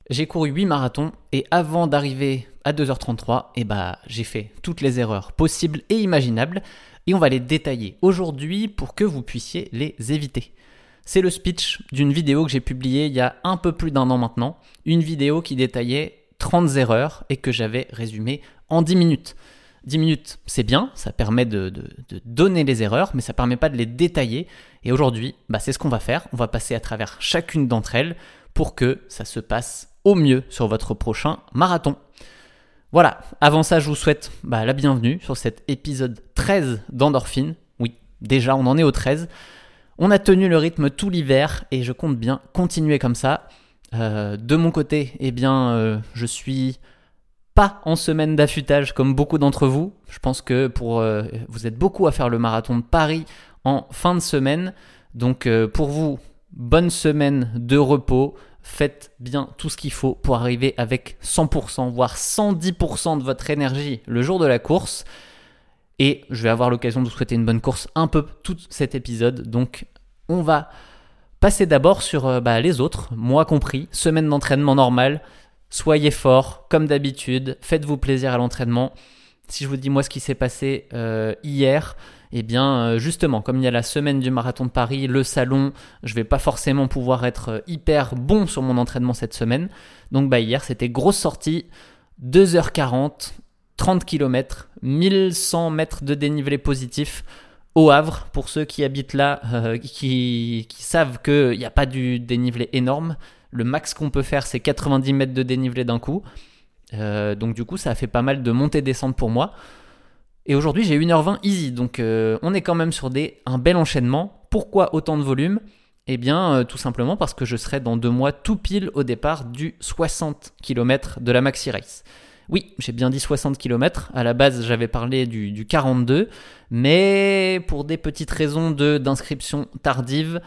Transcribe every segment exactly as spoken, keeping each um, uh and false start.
J'ai couru huit marathons et avant d'arriver à deux heures trente-trois, eh bah, j'ai fait toutes les erreurs possibles et imaginables et on va les détailler aujourd'hui pour que vous puissiez les éviter. C'est le speech d'une vidéo que j'ai publiée il y a un peu plus d'un an maintenant, une vidéo qui détaillait trente erreurs et que j'avais résumée en dix minutes. dix minutes, c'est bien, ça permet de, de, de donner les erreurs, mais ça ne permet pas de les détailler. Et aujourd'hui, bah, c'est ce qu'on va faire. On va passer à travers chacune d'entre elles pour que ça se passe au mieux sur votre prochain marathon. Voilà, avant ça, je vous souhaite bah, la bienvenue sur cet épisode treize d'Endorphine. Oui, déjà, on en est au treize. On a tenu le rythme tout l'hiver et je compte bien continuer comme ça. Euh, de mon côté, eh bien, euh, je suis pas en semaine d'affûtage comme beaucoup d'entre vous. Je pense que pour euh, vous êtes beaucoup à faire le marathon de Paris en fin de semaine. Donc euh, pour vous, bonne semaine de repos. Faites bien tout ce qu'il faut pour arriver avec cent pour cent, voire cent dix pour cent de votre énergie le jour de la course. Et je vais avoir l'occasion de vous souhaiter une bonne course un peu tout cet épisode. Donc on va passer d'abord sur euh, bah, les autres, moi compris. Semaine d'entraînement normale. Soyez forts, comme d'habitude, faites-vous plaisir à l'entraînement. Si je vous dis moi ce qui s'est passé euh, hier, eh bien euh, justement, comme il y a la semaine du marathon de Paris, le salon, je ne vais pas forcément pouvoir être hyper bon sur mon entraînement cette semaine. Donc bah, hier, c'était grosse sortie, deux heures quarante, trente kilomètres, mille cent mètres de dénivelé positif au Havre. Pour ceux qui habitent là, euh, qui, qui savent qu'il n'y a pas du dénivelé énorme, le max qu'on peut faire, c'est quatre-vingt-dix mètres de dénivelé d'un coup. Euh, donc du coup, ça a fait pas mal de montées-descentes pour moi. Et aujourd'hui, j'ai une heure vingt easy. Donc euh, on est quand même sur des, un bel enchaînement. Pourquoi autant de volume ? Eh bien, euh, tout simplement parce que je serai dans deux mois tout pile au départ du soixante kilomètres de la Maxi Race. Oui, j'ai bien dit soixante kilomètres. À la base, j'avais parlé du, du quarante-deux. Mais pour des petites raisons de, d'inscription tardive,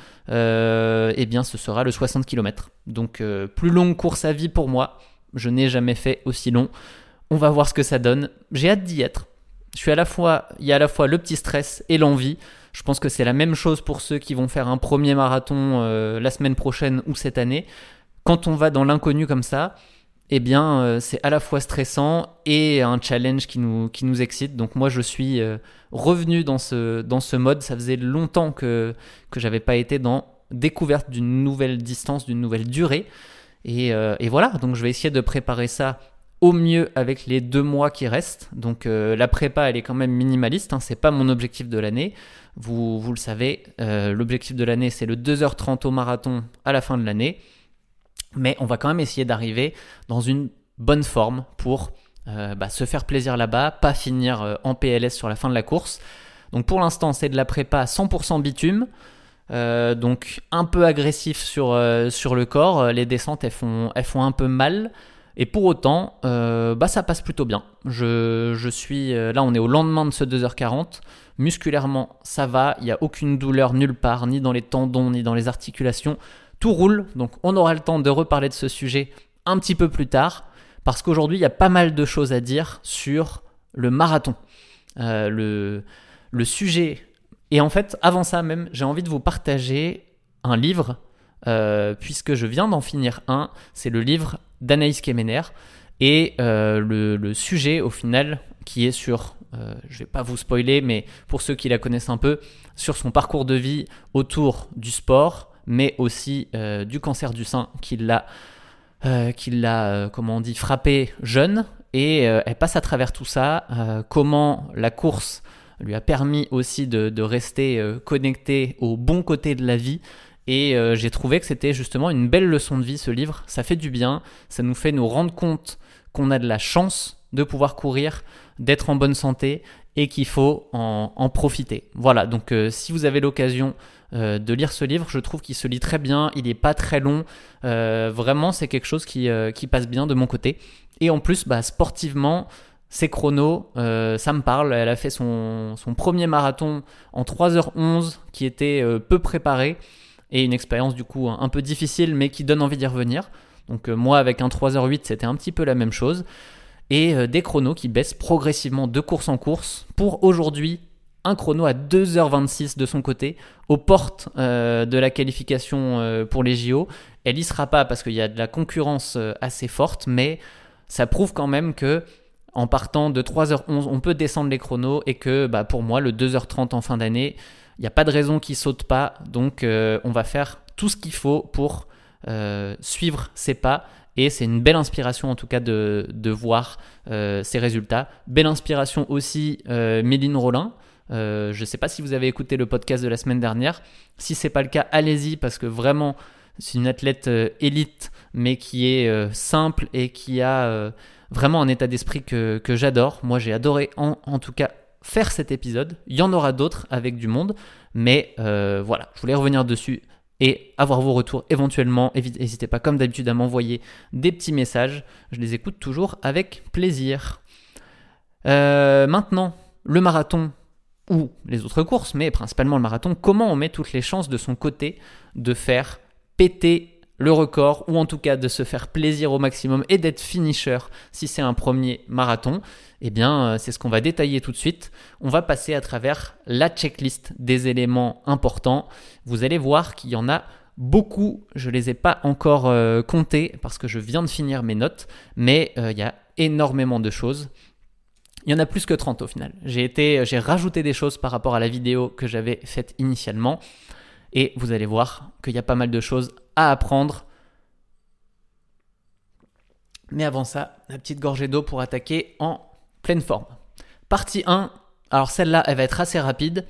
euh, eh bien, ce sera le soixante kilomètres. Donc, euh, plus longue course à vie pour moi. Je n'ai jamais fait aussi long. On va voir ce que ça donne. J'ai hâte d'y être. Je suis à la fois, il y a à la fois le petit stress et l'envie. Je pense que c'est la même chose pour ceux qui vont faire un premier marathon euh, la semaine prochaine ou cette année. Quand on va dans l'inconnu comme ça, eh bien, euh, c'est à la fois stressant et un challenge qui nous, qui nous excite. Donc moi, je suis euh, revenu dans ce, dans ce mode. Ça faisait longtemps que, que je n'avais pas été dans découverte d'une nouvelle distance, d'une nouvelle durée. Et, euh, et voilà, donc je vais essayer de préparer ça au mieux avec les deux mois qui restent. Donc euh, la prépa, elle est quand même minimaliste. Hein, ce n'est pas mon objectif de l'année. Vous, vous le savez, euh, l'objectif de l'année, c'est le deux heures trente au marathon à la fin de l'année. Mais on va quand même essayer d'arriver dans une bonne forme pour euh, bah, se faire plaisir là-bas, pas finir euh, en P L S sur la fin de la course. Donc pour l'instant, c'est de la prépa cent pour cent bitume, euh, donc un peu agressif sur, euh, sur le corps. Les descentes, elles font, elles font un peu mal. Et pour autant, euh, bah, ça passe plutôt bien. Je, je suis, euh, là, on est au lendemain de ce deux heures quarante. Musculairement, ça va. Il n'y a aucune douleur nulle part, ni dans les tendons, ni dans les articulations. Tout roule, donc on aura le temps de reparler de ce sujet un petit peu plus tard, parce qu'aujourd'hui, il y a pas mal de choses à dire sur le marathon. Euh, le, le sujet... Et en fait, avant ça même, j'ai envie de vous partager un livre, euh, puisque je viens d'en finir un. C'est le livre d'Anaïs Kemener. Et euh, le, le sujet, au final, qui est sur... Euh, je ne vais pas vous spoiler, mais pour ceux qui la connaissent un peu, sur son parcours de vie autour du sport, mais aussi euh, du cancer du sein qui l'a, euh, qui l'a euh, comment on dit, frappé jeune. Et euh, elle passe à travers tout ça, euh, comment la course lui a permis aussi de, de rester euh, connectée au bon côté de la vie. Et euh, j'ai trouvé que c'était justement une belle leçon de vie, ce livre. Ça fait du bien, ça nous fait nous rendre compte qu'on a de la chance de pouvoir courir, d'être en bonne santé et qu'il faut en, en profiter. Voilà, donc euh, si vous avez l'occasion euh, de lire ce livre, je trouve qu'il se lit très bien, il n'est pas très long, euh, vraiment c'est quelque chose qui, euh, qui passe bien de mon côté. Et en plus, bah, sportivement, ses chronos, euh, ça me parle. Elle a fait son, son premier marathon en trois heures onze qui était euh, peu préparé et une expérience du coup un peu difficile mais qui donne envie d'y revenir. Donc euh, moi avec un trois heures huit c'était un petit peu la même chose. Et euh, des chronos qui baissent progressivement de course en course pour aujourd'hui un chrono à deux heures vingt-six de son côté, aux portes euh, de la qualification euh, pour les J O. Elle n'y sera pas parce qu'il y a de la concurrence euh, assez forte, mais ça prouve quand même que en partant de trois heures onze, on peut descendre les chronos et que bah, pour moi, le deux heures trente en fin d'année, il n'y a pas de raison qu'il ne saute pas. Donc, euh, on va faire tout ce qu'il faut pour euh, suivre ses pas. Et c'est une belle inspiration en tout cas de, de voir euh, ces résultats. Belle inspiration aussi, euh, Méline Rollin. Euh, je ne sais pas si vous avez écouté le podcast de la semaine dernière. Si ce n'est pas le cas, allez-y parce que vraiment, c'est une athlète euh, élite, mais qui est euh, simple et qui a euh, vraiment un état d'esprit que, que j'adore. Moi, j'ai adoré en, en tout cas faire cet épisode. Il y en aura d'autres avec du monde, mais euh, voilà, je voulais revenir dessus et avoir vos retours éventuellement. N'hésitez pas comme d'habitude à m'envoyer des petits messages. Je les écoute toujours avec plaisir. Euh, maintenant, le marathon ou les autres courses, mais principalement le marathon, comment on met toutes les chances de son côté de faire péter le record ou en tout cas de se faire plaisir au maximum et d'être finisher si c'est un premier marathon. Eh bien, c'est ce qu'on va détailler tout de suite. On va passer à travers la checklist des éléments importants. Vous allez voir qu'il y en a beaucoup. Je ne les ai pas encore euh, comptés parce que je viens de finir mes notes, mais euh, il y a énormément de choses. Il y en a plus que trente au final. J'ai, été, j'ai rajouté des choses par rapport à la vidéo que j'avais faite initialement et vous allez voir qu'il y a pas mal de choses à apprendre. Mais avant ça, la petite gorgée d'eau pour attaquer en pleine forme. Partie un, alors celle-là, elle va être assez rapide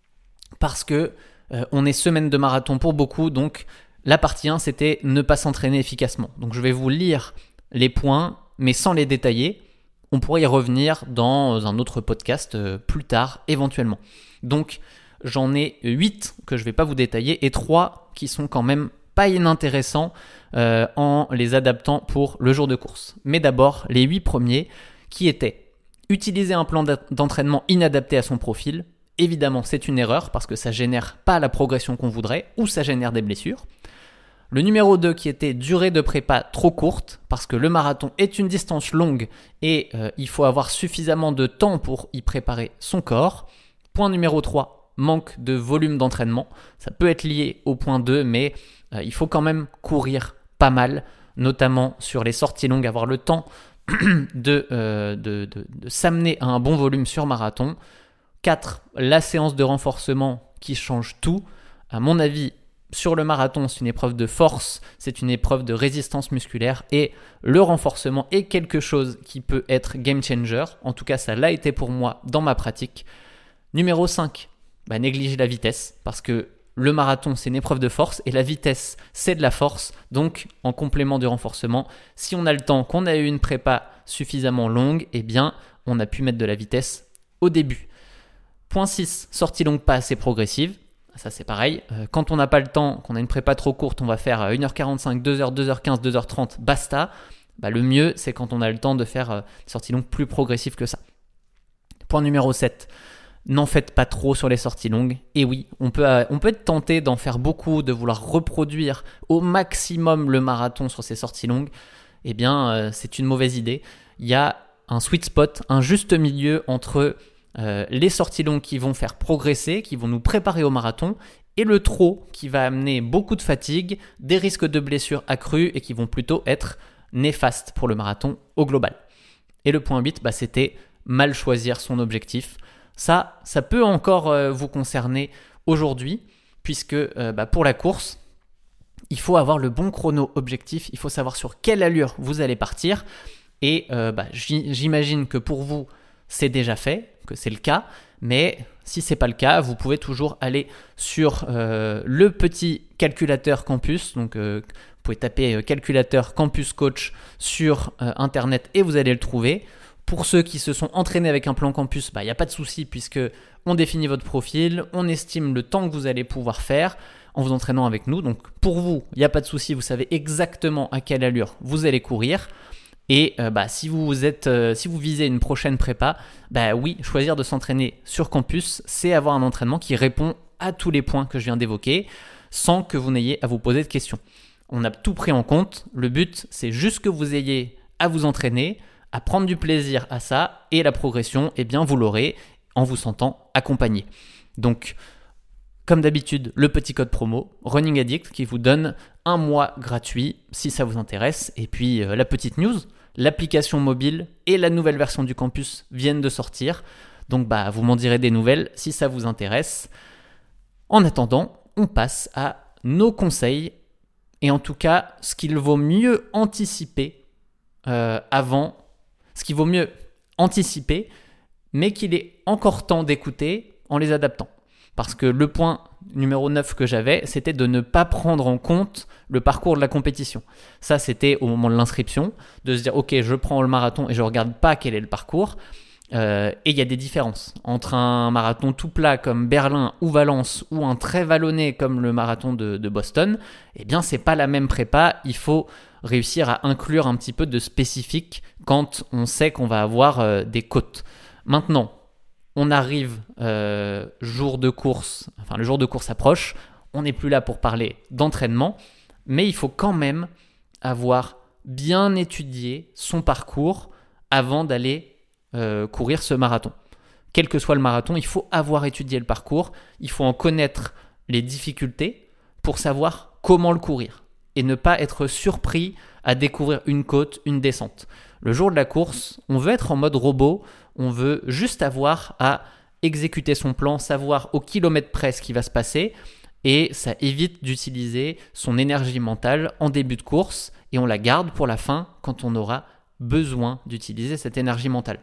parce que euh, on est semaine de marathon pour beaucoup, donc la partie un, c'était ne pas s'entraîner efficacement. Donc je vais vous lire les points, mais sans les détailler. On pourrait y revenir dans un autre podcast euh, plus tard, éventuellement. Donc j'en ai huit que je ne vais pas vous détailler et trois qui sont quand même pas inintéressants euh, en les adaptant pour le jour de course. Mais d'abord, les huit premiers qui étaient utiliser un plan d'entraînement inadapté à son profil. Évidemment, c'est une erreur parce que ça génère pas la progression qu'on voudrait ou ça génère des blessures. Le numéro deux qui était durée de prépa trop courte parce que le marathon est une distance longue et euh, il faut avoir suffisamment de temps pour y préparer son corps. Point numéro trois, manque de volume d'entraînement. Ça peut être lié au point deux, mais euh, il faut quand même courir pas mal, notamment sur les sorties longues, avoir le temps de, euh, de, de, de s'amener à un bon volume sur marathon. quatre. La séance de renforcement qui change tout. À mon avis, sur le marathon, c'est une épreuve de force, c'est une épreuve de résistance musculaire et le renforcement est quelque chose qui peut être game changer. En tout cas, ça l'a été pour moi dans ma pratique. Numéro cinq, bah, négliger la vitesse parce que le marathon, c'est une épreuve de force et la vitesse, c'est de la force. Donc, en complément du renforcement, si on a le temps, qu'on a eu une prépa suffisamment longue, eh bien, on a pu mettre de la vitesse au début. Point six, sortie longue pas assez progressive. Ça, c'est pareil. Quand on n'a pas le temps, qu'on a une prépa trop courte, on va faire une heure quarante-cinq, deux heures, deux heures quinze, deux heures trente, basta. Bah, le mieux, c'est quand on a le temps de faire des sorties longues plus progressives que ça. Point numéro sept. N'en faites pas trop sur les sorties longues. Et oui, on peut, on peut être tenté d'en faire beaucoup, de vouloir reproduire au maximum le marathon sur ces sorties longues. Eh bien, euh, c'est une mauvaise idée. Il y a un sweet spot, un juste milieu entre euh, les sorties longues qui vont faire progresser, qui vont nous préparer au marathon, et le trop qui va amener beaucoup de fatigue, des risques de blessures accrus et qui vont plutôt être néfastes pour le marathon au global. Et le point huit, bah, c'était mal choisir son objectif. Ça, ça peut encore euh, vous concerner aujourd'hui, puisque euh, bah, pour la course, il faut avoir le bon chrono objectif, il faut savoir sur quelle allure vous allez partir. Et euh, bah, j'imagine que pour vous, c'est déjà fait, que c'est le cas, mais si ce n'est pas le cas, vous pouvez toujours aller sur euh, le petit calculateur Campus, donc euh, vous pouvez taper euh, calculateur Campus Coach sur euh, Internet et vous allez le trouver. Pour ceux qui se sont entraînés avec un plan campus, bah, il n'y a pas de souci puisque on définit votre profil, on estime le temps que vous allez pouvoir faire en vous entraînant avec nous. Donc pour vous, il n'y a pas de souci, vous savez exactement à quelle allure vous allez courir. Et euh, bah, si, vous êtes, euh, si vous visez une prochaine prépa, bah oui, choisir de s'entraîner sur campus, c'est avoir un entraînement qui répond à tous les points que je viens d'évoquer sans que vous n'ayez à vous poser de questions. On a tout pris en compte. Le but, c'est juste que vous ayez à vous entraîner, à prendre du plaisir à ça, et la progression, eh bien, vous l'aurez. en vous sentant accompagné. Donc, comme d'habitude, le petit code promo Running Addict qui vous donne un mois gratuit si ça vous intéresse. Et puis euh, la petite news, l'application mobile et la nouvelle version du campus viennent de sortir. Donc bah, vous m'en direz des nouvelles si ça vous intéresse. En attendant, on passe à nos conseils. Et en tout cas, ce qu'il vaut mieux anticiper euh, avant, ce qu'il vaut mieux anticiper, mais qu'il est encore temps d'écouter en les adaptant. Parce que le point numéro neuf que j'avais, c'était de ne pas prendre en compte le parcours de la compétition. Ça, c'était au moment de l'inscription, de se dire « Ok, je prends le marathon et je ne regarde pas quel est le parcours. Euh, » Et il y a des différences entre un marathon tout plat comme Berlin ou Valence ou un très vallonné comme le marathon de, de Boston. Eh bien, ce n'est pas la même prépa. Il faut réussir à inclure un petit peu de spécifique quand on sait qu'on va avoir euh, des côtes. Maintenant, on arrive euh, jour de course, enfin le jour de course approche, on n'est plus là pour parler d'entraînement, mais il faut quand même avoir bien étudié son parcours avant d'aller euh, courir ce marathon. Quel que soit le marathon, il faut avoir étudié le parcours, il faut en connaître les difficultés pour savoir comment le courir et ne pas être surpris à découvrir une côte, une descente. Le jour de la course, on veut être en mode robot, on veut juste avoir à exécuter son plan, savoir au kilomètre près ce qui va se passer et ça évite d'utiliser son énergie mentale en début de course et on la garde pour la fin quand on aura besoin d'utiliser cette énergie mentale.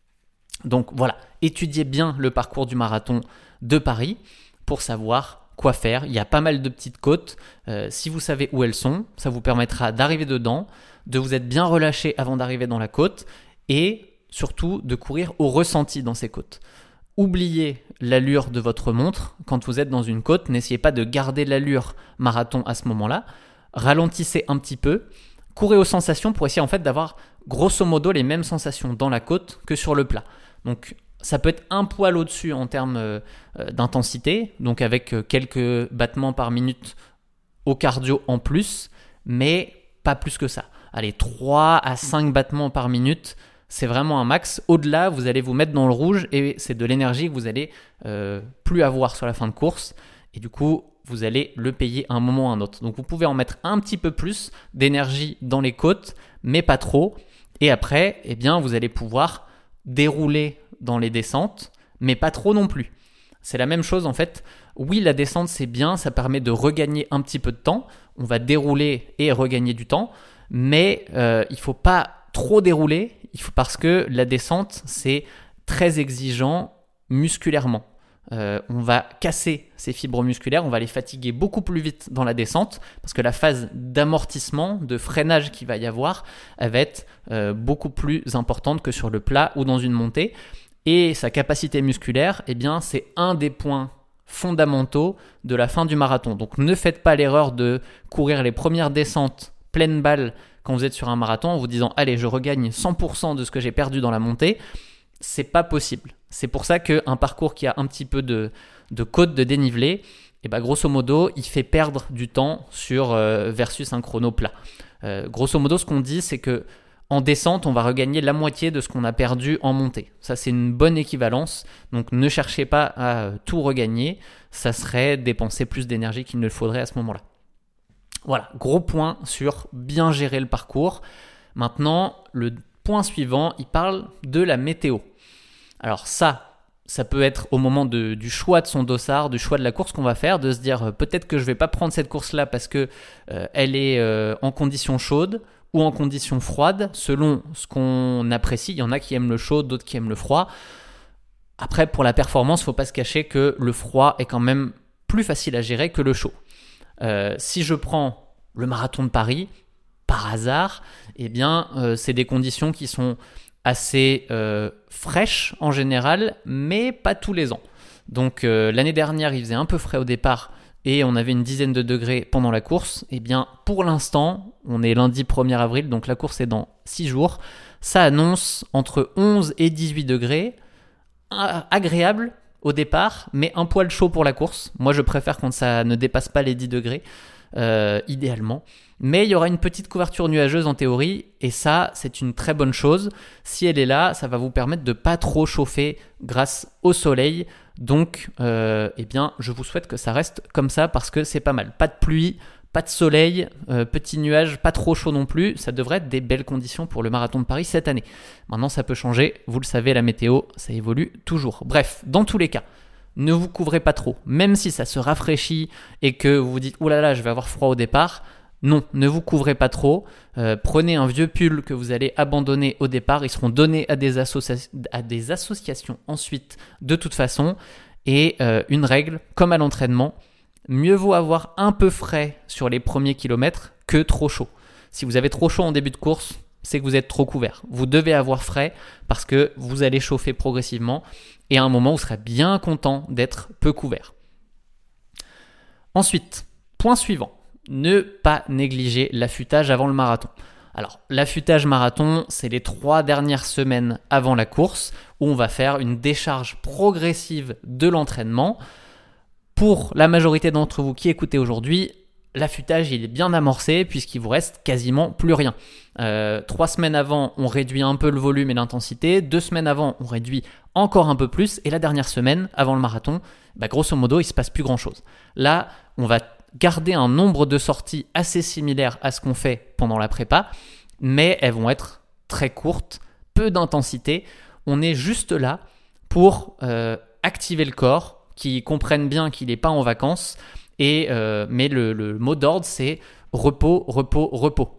Donc voilà, étudiez bien le parcours du marathon de Paris pour savoir quoi faire. Il y a pas mal de petites côtes. Euh, si vous savez où elles sont, ça vous permettra d'arriver dedans, de vous être bien relâché avant d'arriver dans la côte et surtout de courir au ressenti dans ces côtes. Oubliez l'allure de votre montre quand vous êtes dans une côte. N'essayez pas de garder l'allure marathon à ce moment-là. Ralentissez un petit peu. Courez aux sensations pour essayer en fait d'avoir grosso modo les mêmes sensations dans la côte que sur le plat. Donc ça peut être un poil au-dessus en termes euh, d'intensité, donc avec euh, quelques battements par minute au cardio en plus, mais pas plus que ça. Allez, trois à cinq battements par minute, c'est vraiment un max. Au-delà, vous allez vous mettre dans le rouge et c'est de l'énergie que vous allez euh, plus avoir sur la fin de course. Et du coup, vous allez le payer à un moment ou à un autre. Donc, vous pouvez en mettre un petit peu plus d'énergie dans les côtes, mais pas trop. Et après, eh bien, vous allez pouvoir dérouler dans les descentes, mais pas trop non plus. C'est la même chose en fait. Oui, la descente, c'est bien, ça permet de regagner un petit peu de temps. On va dérouler et regagner du temps, mais euh, il ne faut pas trop dérouler. Il faut, parce que la descente, c'est très exigeant musculairement. Euh, on va casser ces fibres musculaires, on va les fatiguer beaucoup plus vite dans la descente parce que la phase d'amortissement, de freinage qu'il va y avoir, elle va être euh, beaucoup plus importante que sur le plat ou dans une montée. Et sa capacité musculaire, eh bien, c'est un des points fondamentaux de la fin du marathon. Donc ne faites pas l'erreur de courir les premières descentes pleine balle quand vous êtes sur un marathon en vous disant « Allez, je regagne cent pour cent de ce que j'ai perdu dans la montée ». C'est pas possible. C'est pour ça qu'un parcours qui a un petit peu de, de côte de dénivelé, eh ben, grosso modo, il fait perdre du temps sur euh, versus un chrono plat. Euh, grosso modo, ce qu'on dit, c'est que en descente, on va regagner la moitié de ce qu'on a perdu en montée. Ça, c'est une bonne équivalence. Donc, ne cherchez pas à tout regagner. Ça serait dépenser plus d'énergie qu'il ne le faudrait à ce moment-là. Voilà, gros point sur bien gérer le parcours. Maintenant, le point suivant, il parle de la météo. Alors ça, ça peut être au moment de, du choix de son dossard, du choix de la course qu'on va faire, de se dire euh, peut-être que je ne vais pas prendre cette course-là parce qu'elle euh, est euh, en conditions chaudes ou en conditions froides, selon ce qu'on apprécie. Il y en a qui aiment le chaud, d'autres qui aiment le froid. Après, pour la performance, il ne faut pas se cacher que le froid est quand même plus facile à gérer que le chaud. Euh, si je prends le marathon de Paris, par hasard, eh bien, euh, c'est des conditions qui sont assez euh, fraîches en général, mais pas tous les ans. Donc euh, l'année dernière, il faisait un peu frais au départ et on avait une dizaine de degrés pendant la course. Eh bien, pour l'instant, on est lundi premier avril, donc la course est dans six jours. Ça annonce entre onze et dix-huit degrés, agréable au départ, mais un poil chaud pour la course. Moi, je préfère quand ça ne dépasse pas les dix degrés, euh, idéalement. Mais il y aura une petite couverture nuageuse en théorie, et ça, c'est une très bonne chose. Si elle est là, ça va vous permettre de ne pas trop chauffer grâce au soleil. Donc, euh, eh bien, je vous souhaite que ça reste comme ça parce que c'est pas mal. Pas de pluie, pas de soleil, euh, petit nuage, pas trop chaud non plus. Ça devrait être des belles conditions pour le marathon de Paris cette année. Maintenant, ça peut changer. Vous le savez, la météo, ça évolue toujours. Bref, dans tous les cas, ne vous couvrez pas trop. Même si ça se rafraîchit et que vous vous dites « Oh là là, je vais avoir froid au départ », non, ne vous couvrez pas trop. Euh, prenez un vieux pull que vous allez abandonner au départ. Ils seront donnés à des, associa- à des associations ensuite de toute façon. Et euh, une règle, comme à l'entraînement, mieux vaut avoir un peu frais sur les premiers kilomètres que trop chaud. Si vous avez trop chaud en début de course, c'est que vous êtes trop couvert. Vous devez avoir frais parce que vous allez chauffer progressivement et à un moment, vous serez bien content d'être peu couvert. Ensuite, point suivant. Ne pas négliger l'affûtage avant le marathon. Alors, l'affûtage marathon, c'est les trois dernières semaines avant la course où on va faire une décharge progressive de l'entraînement. Pour la majorité d'entre vous qui écoutez aujourd'hui, l'affûtage il est bien amorcé puisqu'il vous reste quasiment plus rien. Euh, trois semaines avant, on réduit un peu le volume et l'intensité. Deux semaines avant, on réduit encore un peu plus. Et la dernière semaine, avant le marathon, bah, grosso modo, il ne se passe plus grand-chose. Là, on va garder un nombre de sorties assez similaire à ce qu'on fait pendant la prépa, mais elles vont être très courtes, peu d'intensité. On est juste là pour euh, activer le corps, qui comprenne bien qu'il n'est pas en vacances, et, euh, mais le, le mot d'ordre, c'est repos, repos, repos.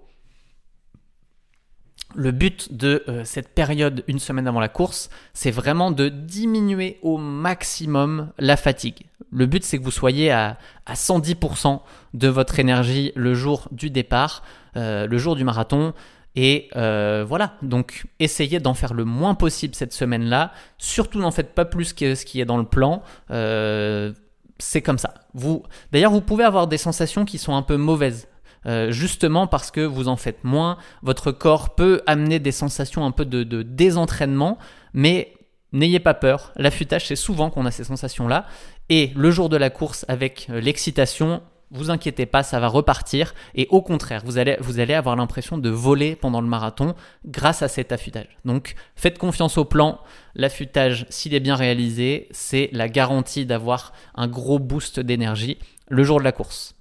Le but de euh, cette période, une semaine avant la course, c'est vraiment de diminuer au maximum la fatigue. Le but, c'est que vous soyez à, à cent dix pour cent de votre énergie le jour du départ, euh, le jour du marathon. Et euh, voilà, donc essayez d'en faire le moins possible cette semaine-là. Surtout, n'en faites pas plus que ce qui est dans le plan. Euh, c'est comme ça. Vous, d'ailleurs, vous pouvez avoir des sensations qui sont un peu mauvaises. Euh, justement parce que vous en faites moins, votre corps peut amener des sensations un peu de, de désentraînement, mais n'ayez pas peur, l'affûtage c'est souvent qu'on a ces sensations-là, et le jour de la course avec euh, l'excitation, vous inquiétez pas, ça va repartir, et au contraire, vous allez, vous allez avoir l'impression de voler pendant le marathon grâce à cet affûtage. Donc faites confiance au plan, l'affûtage s'il est bien réalisé, c'est la garantie d'avoir un gros boost d'énergie le jour de la course.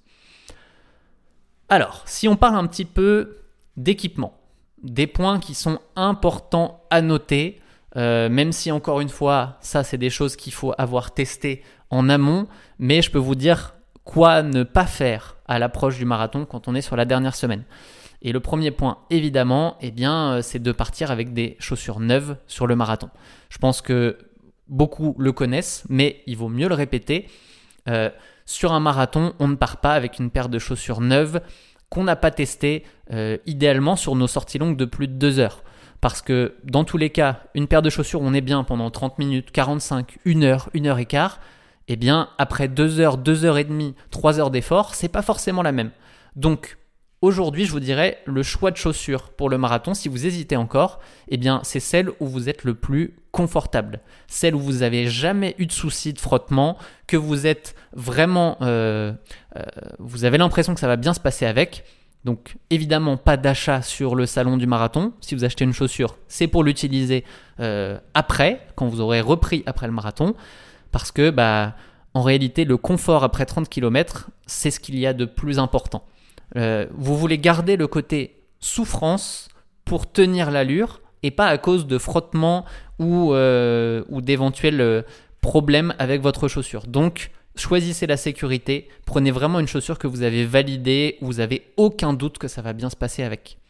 Alors, si on parle un petit peu d'équipement, des points qui sont importants à noter, euh, même si encore une fois, ça c'est des choses qu'il faut avoir testées en amont, mais je peux vous dire quoi ne pas faire à l'approche du marathon quand on est sur la dernière semaine. Et le premier point, évidemment, eh bien, c'est de partir avec des chaussures neuves sur le marathon. Je pense que beaucoup le connaissent, mais il vaut mieux le répéter. Euh, Sur un marathon, on ne part pas avec une paire de chaussures neuves qu'on n'a pas testées, euh, idéalement sur nos sorties longues de plus de deux heures. Parce que dans tous les cas, une paire de chaussures, on est bien pendant trente minutes, quarante-cinq, une heure, une heure et quart. Eh bien, après deux heures, deux heures et demie, trois heures d'effort, c'est pas forcément la même. Donc, aujourd'hui, je vous dirais, le choix de chaussures pour le marathon, si vous hésitez encore, eh bien, c'est celle où vous êtes le plus confortable. Celle où vous n'avez jamais eu de soucis de frottement, que vous êtes vraiment... Euh, euh, vous avez l'impression que ça va bien se passer avec. Donc, évidemment, pas d'achat sur le salon du marathon. Si vous achetez une chaussure, c'est pour l'utiliser euh, après, quand vous aurez repris après le marathon. Parce que, bah, en réalité, le confort après trente kilomètres, c'est ce qu'il y a de plus important. Euh, vous voulez garder le côté souffrance pour tenir l'allure et pas à cause de frottements ou, euh, ou d'éventuels euh, problèmes avec votre chaussure. Donc, choisissez la sécurité. Prenez vraiment une chaussure que vous avez validée, où vous n'avez aucun doute que ça va bien se passer avec.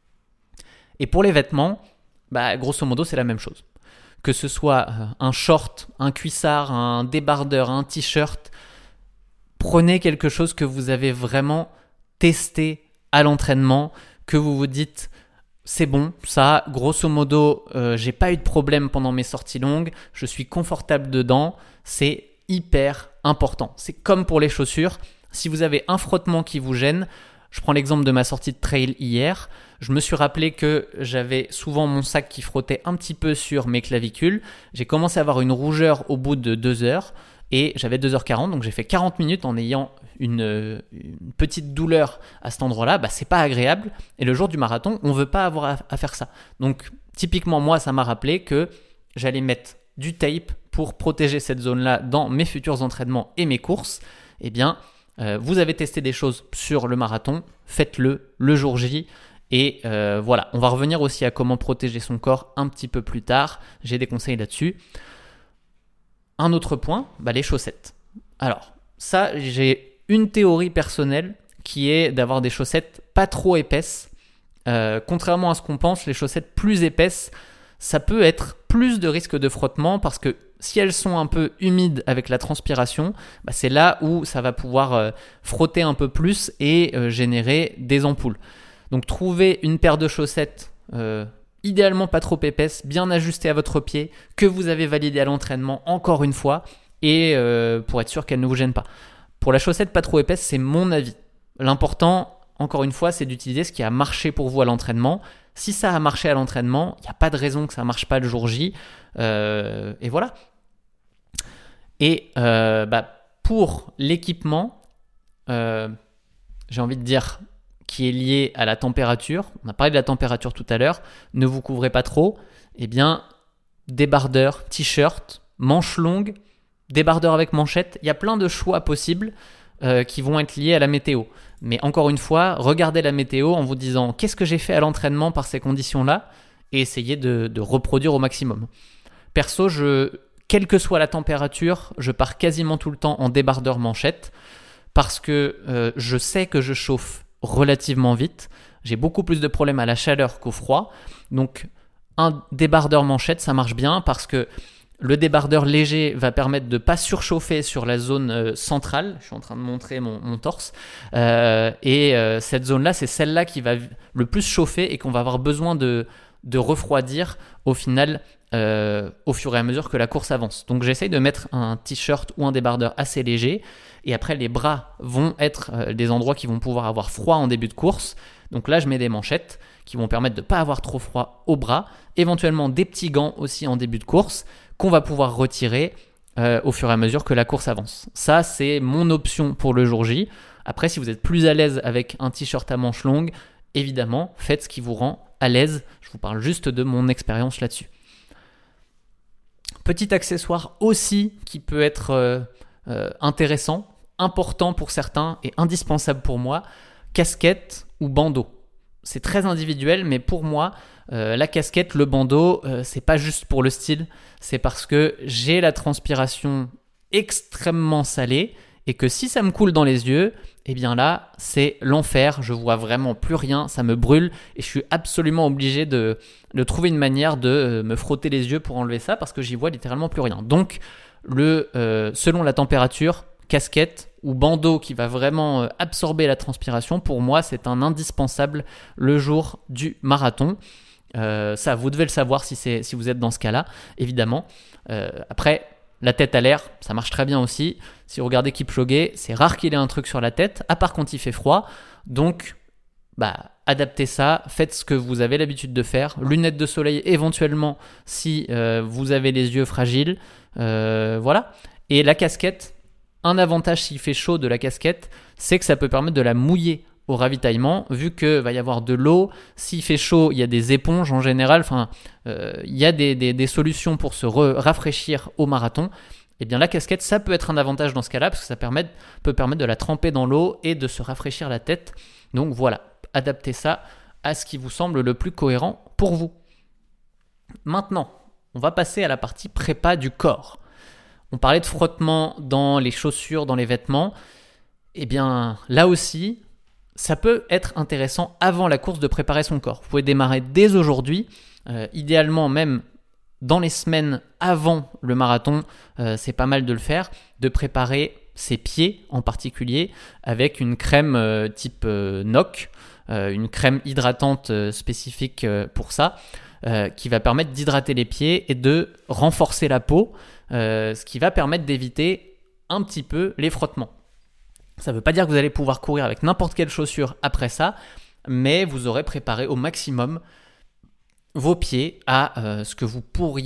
Et pour les vêtements, bah, grosso modo, c'est la même chose. Que ce soit un short, un cuissard, un débardeur, un t-shirt, prenez quelque chose que vous avez vraiment testé à l'entraînement, que vous vous dites c'est bon, ça, grosso modo, euh, j'ai pas eu de problème pendant mes sorties longues, je suis confortable dedans, c'est hyper important. C'est comme pour les chaussures, si vous avez un frottement qui vous gêne, je prends l'exemple de ma sortie de trail hier, je me suis rappelé que j'avais souvent mon sac qui frottait un petit peu sur mes clavicules, j'ai commencé à avoir une rougeur au bout de deux heures, et j'avais deux heures quarante, donc j'ai fait quarante minutes en ayant une, une petite douleur à cet endroit-là. Bah, c'est pas agréable, et le jour du marathon, on veut pas avoir à, à faire ça. Donc typiquement, moi, ça m'a rappelé que j'allais mettre du tape pour protéger cette zone-là dans mes futurs entraînements et mes courses. Eh bien, euh, vous avez testé des choses sur le marathon, faites-le le jour J. Et euh, voilà, on va revenir aussi à comment protéger son corps un petit peu plus tard. J'ai des conseils là-dessus. Un autre point, bah les chaussettes. Alors, ça, j'ai une théorie personnelle qui est d'avoir des chaussettes pas trop épaisses. Euh, contrairement à ce qu'on pense, les chaussettes plus épaisses, ça peut être plus de risque de frottement parce que si elles sont un peu humides avec la transpiration, bah c'est là où ça va pouvoir euh, frotter un peu plus et euh, générer des ampoules. Donc trouvez une paire de chaussettes euh, idéalement pas trop épaisses, bien ajustées à votre pied, que vous avez validé à l'entraînement encore une fois et euh, pour être sûr qu'elles ne vous gênent pas. Pour la chaussette pas trop épaisse, c'est mon avis. L'important, encore une fois, c'est d'utiliser ce qui a marché pour vous à l'entraînement. Si ça a marché à l'entraînement, il n'y a pas de raison que ça ne marche pas le jour J. Euh, et voilà. Et euh, bah, pour l'équipement, euh, j'ai envie de dire qui est lié à la température, on a parlé de la température tout à l'heure, ne vous couvrez pas trop, eh bien, débardeur, t-shirt, manches longues, débardeur avec manchette, il y a plein de choix possibles euh, qui vont être liés à la météo. Mais encore une fois, regardez la météo en vous disant qu'est-ce que j'ai fait à l'entraînement par ces conditions-là et essayez de, de reproduire au maximum. Perso, je, quelle que soit la température, je pars quasiment tout le temps en débardeur manchette parce que euh, je sais que je chauffe relativement vite. J'ai beaucoup plus de problèmes à la chaleur qu'au froid. Donc, un débardeur manchette, ça marche bien parce que le débardeur léger va permettre de ne pas surchauffer sur la zone euh, centrale. Je suis en train de montrer mon, mon torse. Euh, et euh, cette zone-là, c'est celle-là qui va le plus chauffer et qu'on va avoir besoin de, de refroidir au final euh, au fur et à mesure que la course avance. Donc, j'essaye de mettre un t-shirt ou un débardeur assez léger. Et après, les bras vont être euh, des endroits qui vont pouvoir avoir froid en début de course. Donc là, je mets des manchettes qui vont permettre de ne pas avoir trop froid au bras. Éventuellement, des petits gants aussi en début de course qu'on va pouvoir retirer euh, au fur et à mesure que la course avance. Ça, c'est mon option pour le jour J. Après, si vous êtes plus à l'aise avec un t-shirt à manches longues, évidemment, faites ce qui vous rend à l'aise. Je vous parle juste de mon expérience là-dessus. Petit accessoire aussi qui peut être euh, euh, intéressant, important pour certains et indispensable pour moi, casquette ou bandeau. C'est très individuel, mais pour moi, euh, la casquette, le bandeau, euh, c'est pas juste pour le style, c'est parce que j'ai la transpiration extrêmement salée et que si ça me coule dans les yeux, eh bien là, c'est l'enfer. Je vois vraiment plus rien, ça me brûle et je suis absolument obligé de, de trouver une manière de me frotter les yeux pour enlever ça parce que j'y vois littéralement plus rien. Donc, le, euh, selon la température, casquette ou bandeau qui va vraiment absorber la transpiration, pour moi, c'est un indispensable le jour du marathon. Euh, ça, vous devez le savoir si, c'est, si vous êtes dans ce cas-là, évidemment. Euh, après, la tête à l'air, ça marche très bien aussi. Si vous regardez Kipchoge, c'est rare qu'il ait un truc sur la tête, à part quand il fait froid. Donc, bah, adaptez ça, faites ce que vous avez l'habitude de faire. Lunettes de soleil éventuellement si euh, vous avez les yeux fragiles. Euh, voilà. Et la casquette, un avantage s'il fait chaud de la casquette, c'est que ça peut permettre de la mouiller au ravitaillement, vu qu'il va y avoir de l'eau. S'il fait chaud, il y a des éponges en général. Enfin, euh, il y a des, des, des solutions pour se re- rafraîchir au marathon. Eh bien, la casquette, ça peut être un avantage dans ce cas-là, parce que ça permet, peut permettre de la tremper dans l'eau et de se rafraîchir la tête. Donc voilà, adaptez ça à ce qui vous semble le plus cohérent pour vous. Maintenant, on va passer à la partie prépa du corps. On parlait de frottement dans les chaussures, dans les vêtements. Eh bien, là aussi, ça peut être intéressant avant la course de préparer son corps. Vous pouvez démarrer dès aujourd'hui, euh, idéalement même dans les semaines avant le marathon, euh, c'est pas mal de le faire, de préparer ses pieds en particulier avec une crème euh, type euh, N O C, euh, une crème hydratante euh, spécifique euh, pour ça, euh, qui va permettre d'hydrater les pieds et de renforcer la peau, euh, ce qui va permettre d'éviter un petit peu les frottements. Ça ne veut pas dire que vous allez pouvoir courir avec n'importe quelle chaussure après ça, mais vous aurez préparé au maximum vos pieds à euh, ce que vous pourriez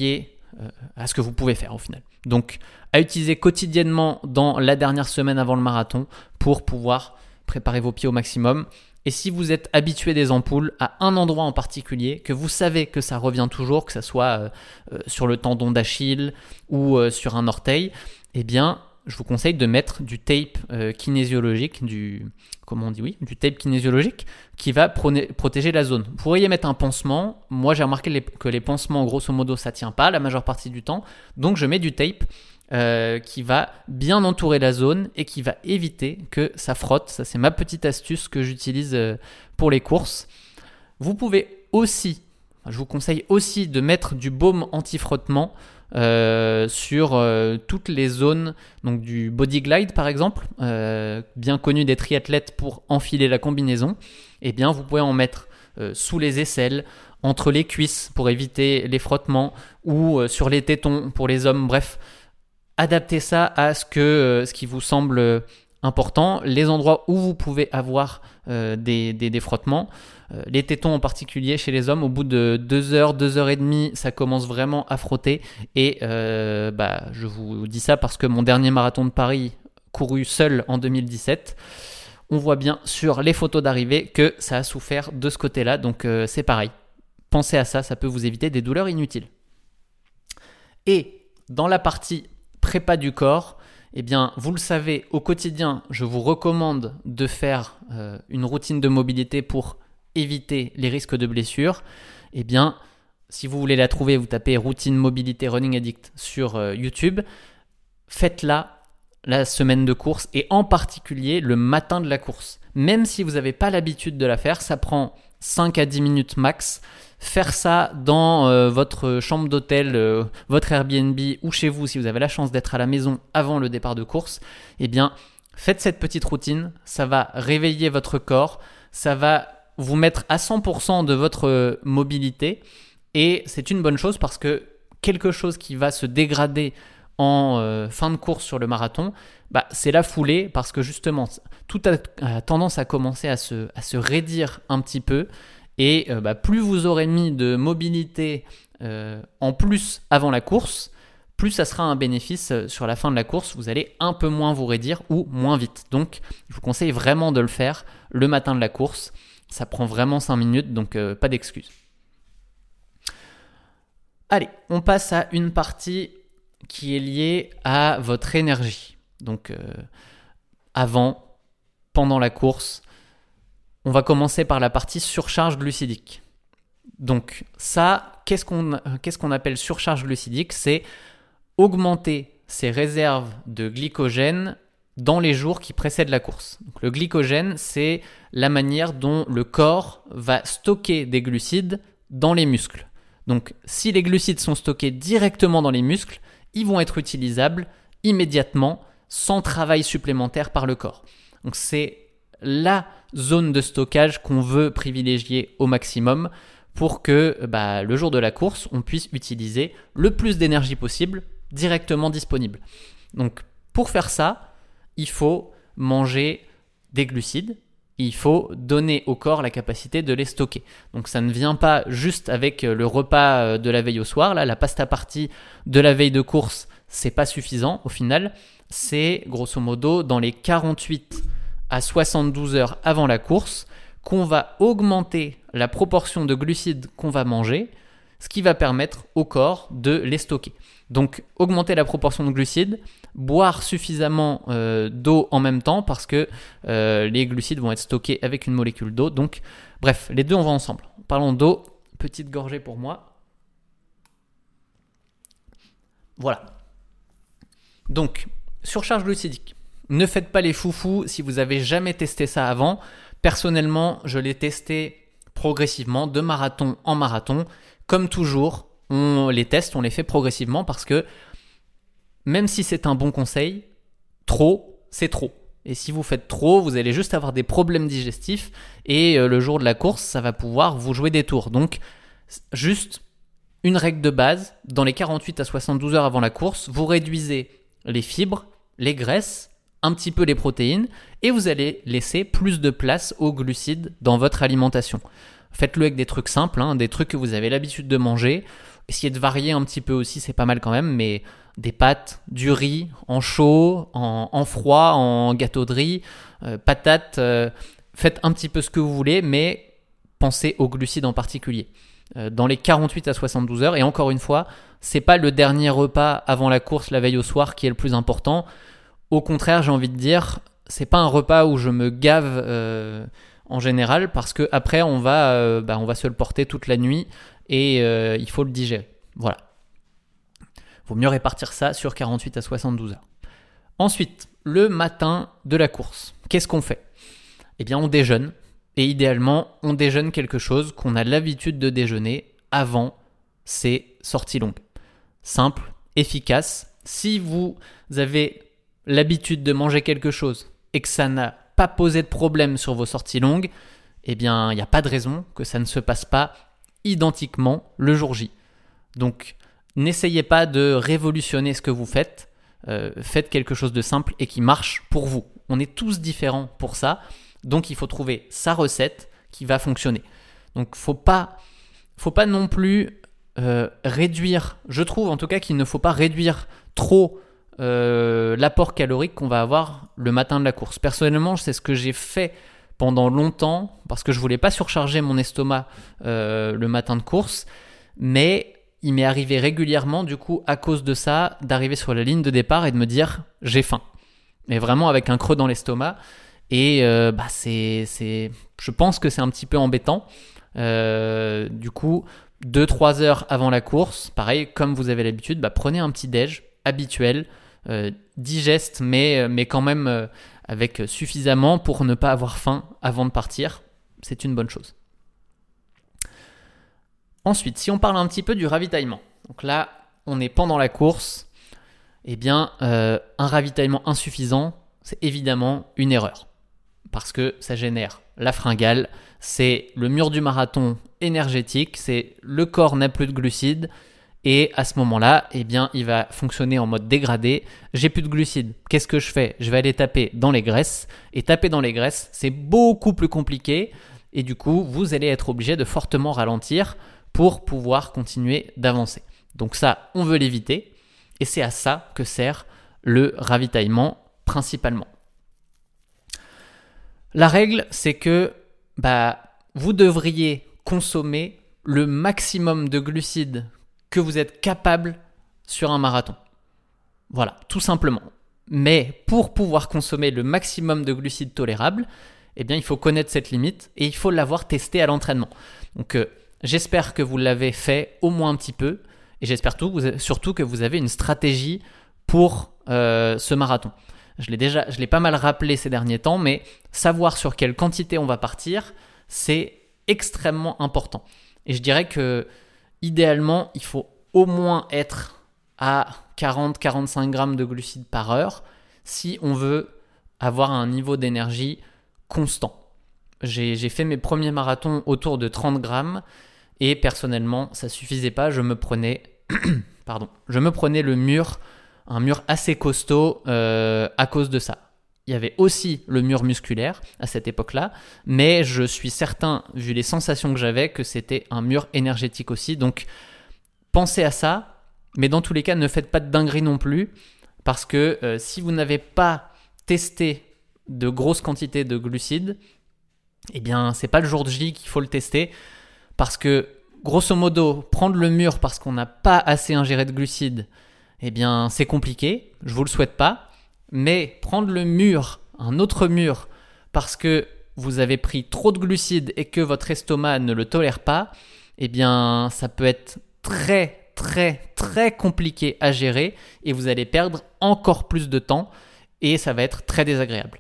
euh, à ce que vous pouvez faire au final. Donc, à utiliser quotidiennement dans la dernière semaine avant le marathon pour pouvoir préparer vos pieds au maximum. Et si vous êtes habitué des ampoules à un endroit en particulier, que vous savez que ça revient toujours, que ce soit euh, euh, sur le tendon d'Achille ou euh, sur un orteil, eh bien, je vous conseille de mettre du tape euh, kinésiologique, du comment on dit oui, du tape kinésiologique qui va proné- protéger la zone. Vous pourriez mettre un pansement. Moi, j'ai remarqué les, que les pansements, grosso modo, ça tient pas la majeure partie du temps. Donc, je mets du tape euh, qui va bien entourer la zone et qui va éviter que ça frotte. Ça, c'est ma petite astuce que j'utilise euh, pour les courses. Vous pouvez aussi, je vous conseille aussi de mettre du baume anti-frottement Euh, sur euh, toutes les zones, donc du body glide par exemple, euh, bien connu des triathlètes pour enfiler la combinaison. Eh bien, vous pouvez en mettre euh, sous les aisselles, entre les cuisses pour éviter les frottements, ou euh, sur les tétons pour les hommes. Bref, adaptez ça à ce que euh, ce qui vous semble euh, important. Les endroits où vous pouvez avoir euh, des, des, des frottements, euh, les tétons en particulier chez les hommes, au bout de deux heures, deux heures et demie, ça commence vraiment à frotter. Et euh, bah, je vous dis ça parce que mon dernier marathon de Paris, couru seul en deux mille dix-sept, on voit bien sur les photos d'arrivée que ça a souffert de ce côté-là. Donc euh, c'est pareil. Pensez à ça, ça peut vous éviter des douleurs inutiles. Et dans la partie prépa du corps, eh bien, vous le savez, au quotidien, je vous recommande de faire euh, une routine de mobilité pour éviter les risques de blessures. Eh bien, si vous voulez la trouver, vous tapez routine mobilité Running Addict sur euh, YouTube. Faites-la la semaine de course et en particulier le matin de la course. Même si vous n'avez pas l'habitude de la faire, ça prend cinq à dix minutes max. Faire ça dans euh, votre chambre d'hôtel, euh, votre Airbnb ou chez vous si vous avez la chance d'être à la maison avant le départ de course, eh bien, faites cette petite routine. Ça va réveiller votre corps, ça va vous mettre à cent pour cent de votre mobilité et c'est une bonne chose parce que quelque chose qui va se dégrader en euh, fin de course sur le marathon, bah, c'est la foulée parce que justement, tout a, a tendance à commencer à se, à se raidir un petit peu. Et euh, bah, plus vous aurez mis de mobilité euh, en plus avant la course, plus ça sera un bénéfice euh, sur la fin de la course. Vous allez un peu moins vous raidir ou moins vite. Donc, je vous conseille vraiment de le faire le matin de la course. Ça prend vraiment cinq minutes, donc euh, pas d'excuses. Allez, on passe à une partie qui est liée à votre énergie. Donc, euh, avant, pendant la course, on va commencer par la partie surcharge glucidique. Donc ça, qu'est-ce qu'on, qu'est-ce qu'on appelle surcharge glucidique ? C'est augmenter ses réserves de glycogène dans les jours qui précèdent la course. Donc, le glycogène, c'est la manière dont le corps va stocker des glucides dans les muscles. Donc si les glucides sont stockés directement dans les muscles, ils vont être utilisables immédiatement sans travail supplémentaire par le corps. Donc c'est la zone de stockage qu'on veut privilégier au maximum pour que bah, le jour de la course, on puisse utiliser le plus d'énergie possible directement disponible. Donc pour faire ça, il faut manger des glucides, il faut donner au corps la capacité de les stocker. Donc ça ne vient pas juste avec le repas de la veille au soir, là, la pasta party de la veille de course, c'est pas suffisant au final, c'est grosso modo dans les quarante-huit à soixante-douze heures avant la course, qu'on va augmenter la proportion de glucides qu'on va manger, ce qui va permettre au corps de les stocker. Donc, augmenter la proportion de glucides, boire suffisamment euh, d'eau en même temps parce que euh, les glucides vont être stockés avec une molécule d'eau. Donc, bref, les deux, on va ensemble. Parlons d'eau. Petite gorgée pour moi. Voilà. Donc, surcharge glucidique. Ne faites pas les foufous si vous n'avez jamais testé ça avant. Personnellement, je l'ai testé progressivement, de marathon en marathon. Comme toujours, on les teste, on les fait progressivement parce que même si c'est un bon conseil, trop, c'est trop. Et si vous faites trop, vous allez juste avoir des problèmes digestifs et le jour de la course, ça va pouvoir vous jouer des tours. Donc, juste une règle de base, dans les quarante-huit à soixante-douze heures avant la course, vous réduisez les fibres, les graisses, un petit peu les protéines et vous allez laisser plus de place aux glucides dans votre alimentation. Faites-le avec des trucs simples, hein, des trucs que vous avez l'habitude de manger. Essayez de varier un petit peu aussi, c'est pas mal quand même, mais des pâtes, du riz en chaud, en, en froid, en gâteau de riz, euh, patates, euh, faites un petit peu ce que vous voulez, mais pensez aux glucides en particulier. Euh, dans les quarante-huit à soixante-douze heures, et encore une fois, c'est pas le dernier repas avant la course la veille au soir qui est le plus important. Au contraire, j'ai envie de dire, c'est pas un repas où je me gave euh, en général, parce que après on va, euh, bah, on va se le porter toute la nuit et euh, il faut le digérer. Voilà. Vaut mieux répartir ça sur quarante-huit à soixante-douze heures. Ensuite, le matin de la course, qu'est-ce qu'on fait ? Eh bien, on déjeune. Et idéalement, on déjeune quelque chose qu'on a l'habitude de déjeuner avant ces sorties longues. Simple, efficace. Si vous avez l'habitude de manger quelque chose et que ça n'a pas posé de problème sur vos sorties longues, eh bien, il n'y a pas de raison que ça ne se passe pas identiquement le jour J. Donc, n'essayez pas de révolutionner ce que vous faites. Euh, faites quelque chose de simple et qui marche pour vous. On est tous différents pour ça. Donc, il faut trouver sa recette qui va fonctionner. Donc, faut pas, faut pas non plus euh, réduire. Je trouve en tout cas qu'il ne faut pas réduire trop euh, l'apport calorique qu'on va avoir le matin de la course. Personnellement, c'est ce que j'ai fait pendant longtemps parce que je voulais pas surcharger mon estomac euh, le matin de course. Mais il m'est arrivé régulièrement, du coup, à cause de ça, d'arriver sur la ligne de départ et de me dire j'ai faim. Mais vraiment avec un creux dans l'estomac. Et euh, bah c'est, c'est, je pense que c'est un petit peu embêtant. Euh, du coup, deux à trois heures avant la course, pareil, comme vous avez l'habitude, bah prenez un petit déj habituel, euh, digeste, mais, mais quand même euh, avec suffisamment pour ne pas avoir faim avant de partir. C'est une bonne chose. Ensuite, si on parle un petit peu du ravitaillement. Donc là, on est pendant la course. Eh bien, euh, un ravitaillement insuffisant, c'est évidemment une erreur. Parce que ça génère la fringale, c'est le mur du marathon énergétique, c'est le corps n'a plus de glucides et à ce moment-là, eh bien, il va fonctionner en mode dégradé. J'ai plus de glucides, qu'est-ce que je fais ? Je vais aller taper dans les graisses et taper dans les graisses, c'est beaucoup plus compliqué et du coup, vous allez être obligé de fortement ralentir pour pouvoir continuer d'avancer. Donc ça, on veut l'éviter et c'est à ça que sert le ravitaillement principalement. La règle, c'est que bah, vous devriez consommer le maximum de glucides que vous êtes capable sur un marathon. Voilà, tout simplement. Mais pour pouvoir consommer le maximum de glucides tolérables, eh bien, il faut connaître cette limite et il faut l'avoir testé à l'entraînement. Donc, euh, j'espère que vous l'avez fait au moins un petit peu et j'espère tout, vous, surtout que vous avez une stratégie pour euh, ce marathon. Je l'ai déjà, je l'ai pas mal rappelé ces derniers temps, mais savoir sur quelle quantité on va partir, c'est extrêmement important. Et je dirais que idéalement, il faut au moins être à quarante à quarante-cinq grammes de glucides par heure si on veut avoir un niveau d'énergie constant. J'ai, j'ai fait mes premiers marathons autour de trente grammes et personnellement, ça suffisait pas. Je me prenais, pardon, je me prenais le mur. Un mur assez costaud euh, à cause de ça. Il y avait aussi le mur musculaire à cette époque-là, mais je suis certain, vu les sensations que j'avais, que c'était un mur énergétique aussi. Donc, pensez à ça, mais dans tous les cas, ne faites pas de dinguerie non plus, parce que euh, si vous n'avez pas testé de grosses quantités de glucides, eh bien, c'est pas le jour de J qu'il faut le tester, parce que, grosso modo, prendre le mur parce qu'on n'a pas assez ingéré de glucides, eh bien, c'est compliqué, je vous le souhaite pas, mais prendre le mur, un autre mur, parce que vous avez pris trop de glucides et que votre estomac ne le tolère pas, eh bien, ça peut être très, très, très compliqué à gérer et vous allez perdre encore plus de temps et ça va être très désagréable.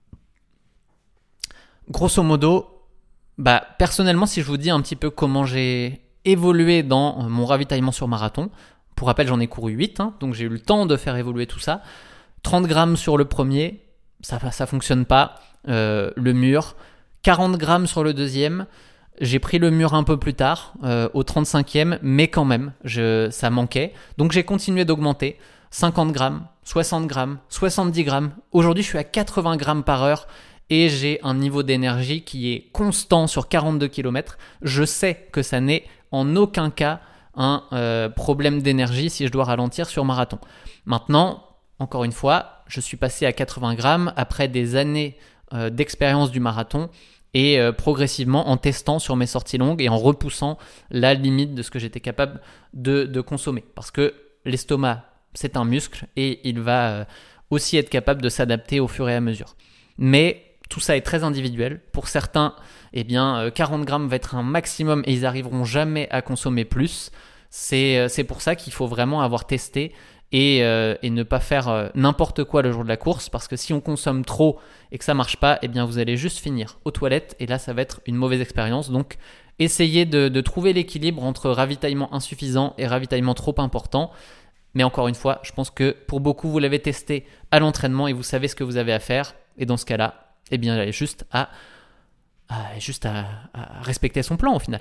Grosso modo, bah, personnellement, si je vous dis un petit peu comment j'ai évolué dans mon ravitaillement sur marathon, pour rappel, j'en ai couru huit, hein, donc j'ai eu le temps de faire évoluer tout ça. trente grammes sur le premier, ça ne fonctionne pas. Euh, le mur. quarante grammes sur le deuxième. J'ai pris le mur un peu plus tard, euh, au trente-cinquième, mais quand même, je, ça manquait. Donc j'ai continué d'augmenter. cinquante grammes, soixante grammes, soixante-dix grammes. Aujourd'hui, je suis à quatre-vingts grammes par heure et j'ai un niveau d'énergie qui est constant sur quarante-deux kilomètres, je sais que ça n'est en aucun cas un euh, problème d'énergie si je dois ralentir sur marathon. Maintenant, encore une fois, je suis passé à quatre-vingts grammes après des années euh, d'expérience du marathon et euh, progressivement en testant sur mes sorties longues et en repoussant la limite de ce que j'étais capable de, de consommer. Parce que l'estomac, c'est un muscle et il va euh, aussi être capable de s'adapter au fur et à mesure. Mais tout ça est très individuel. Pour certains, eh bien, euh, quarante grammes va être un maximum et ils n'arriveront jamais à consommer plus. C'est, euh, c'est pour ça qu'il faut vraiment avoir testé et, euh, et ne pas faire euh, n'importe quoi le jour de la course, parce que si on consomme trop et que ça marche pas, eh bien vous allez juste finir aux toilettes et là ça va être une mauvaise expérience. Donc essayez de, de trouver l'équilibre entre ravitaillement insuffisant et ravitaillement trop important. Mais encore une fois, je pense que pour beaucoup vous l'avez testé à l'entraînement et vous savez ce que vous avez à faire, et dans ce cas-là, eh bien il y a juste à, à, juste à, à respecter son plan au final.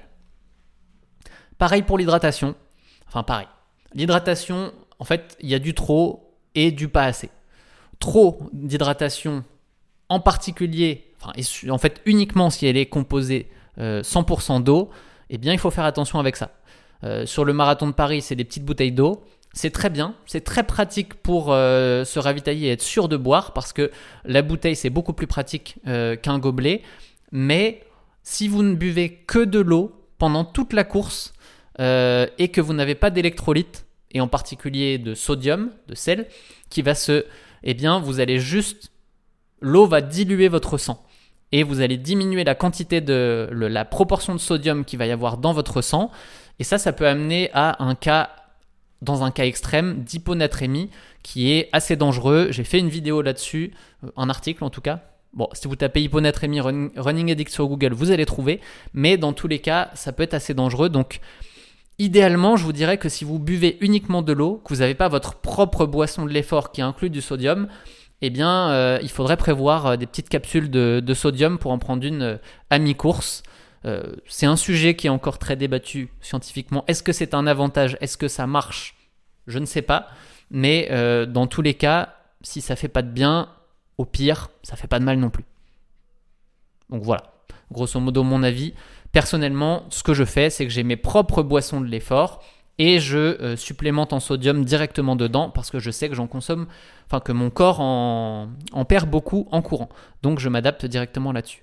Pareil pour l'hydratation, enfin pareil. L'hydratation, en fait, il y a du trop et du pas assez. Trop d'hydratation, en particulier, enfin, et en fait uniquement si elle est composée euh, cent pour cent d'eau, eh bien il faut faire attention avec ça. Euh, sur le marathon de Paris, c'est des petites bouteilles d'eau. C'est très bien, c'est très pratique pour euh, se ravitailler et être sûr de boire, parce que la bouteille c'est beaucoup plus pratique euh, qu'un gobelet. Mais si vous ne buvez que de l'eau pendant toute la course euh, et que vous n'avez pas d'électrolytes, et en particulier de sodium, de sel, qui va se, eh bien, vous allez juste, l'eau va diluer votre sang et vous allez diminuer la quantité de, le, la proportion de sodium qu'il va y avoir dans votre sang, et ça, ça peut amener à un cas, dans un cas extrême, d'hyponatrémie qui est assez dangereux. J'ai fait une vidéo là-dessus, un article en tout cas. Bon, si vous tapez hyponatrémie running, running addict sur Google, vous allez trouver, mais dans tous les cas, ça peut être assez dangereux. Donc, idéalement, je vous dirais que si vous buvez uniquement de l'eau, que vous n'avez pas votre propre boisson de l'effort qui inclut du sodium, eh bien, euh, il faudrait prévoir euh, des petites capsules de, de sodium pour en prendre une euh, à mi-course. Euh, c'est un sujet qui est encore très débattu scientifiquement. Est-ce que c'est un avantage ? Est-ce que ça marche ? Je ne sais pas. Mais euh, dans tous les cas, si ça ne fait pas de bien, au pire, ça ne fait pas de mal non plus. Donc voilà, grosso modo mon avis. Personnellement, ce que je fais, c'est que j'ai mes propres boissons de l'effort et je euh, supplémente en sodium directement dedans, parce que je sais que j'en consomme, enfin que mon corps en, en perd beaucoup en courant. Donc je m'adapte directement là-dessus.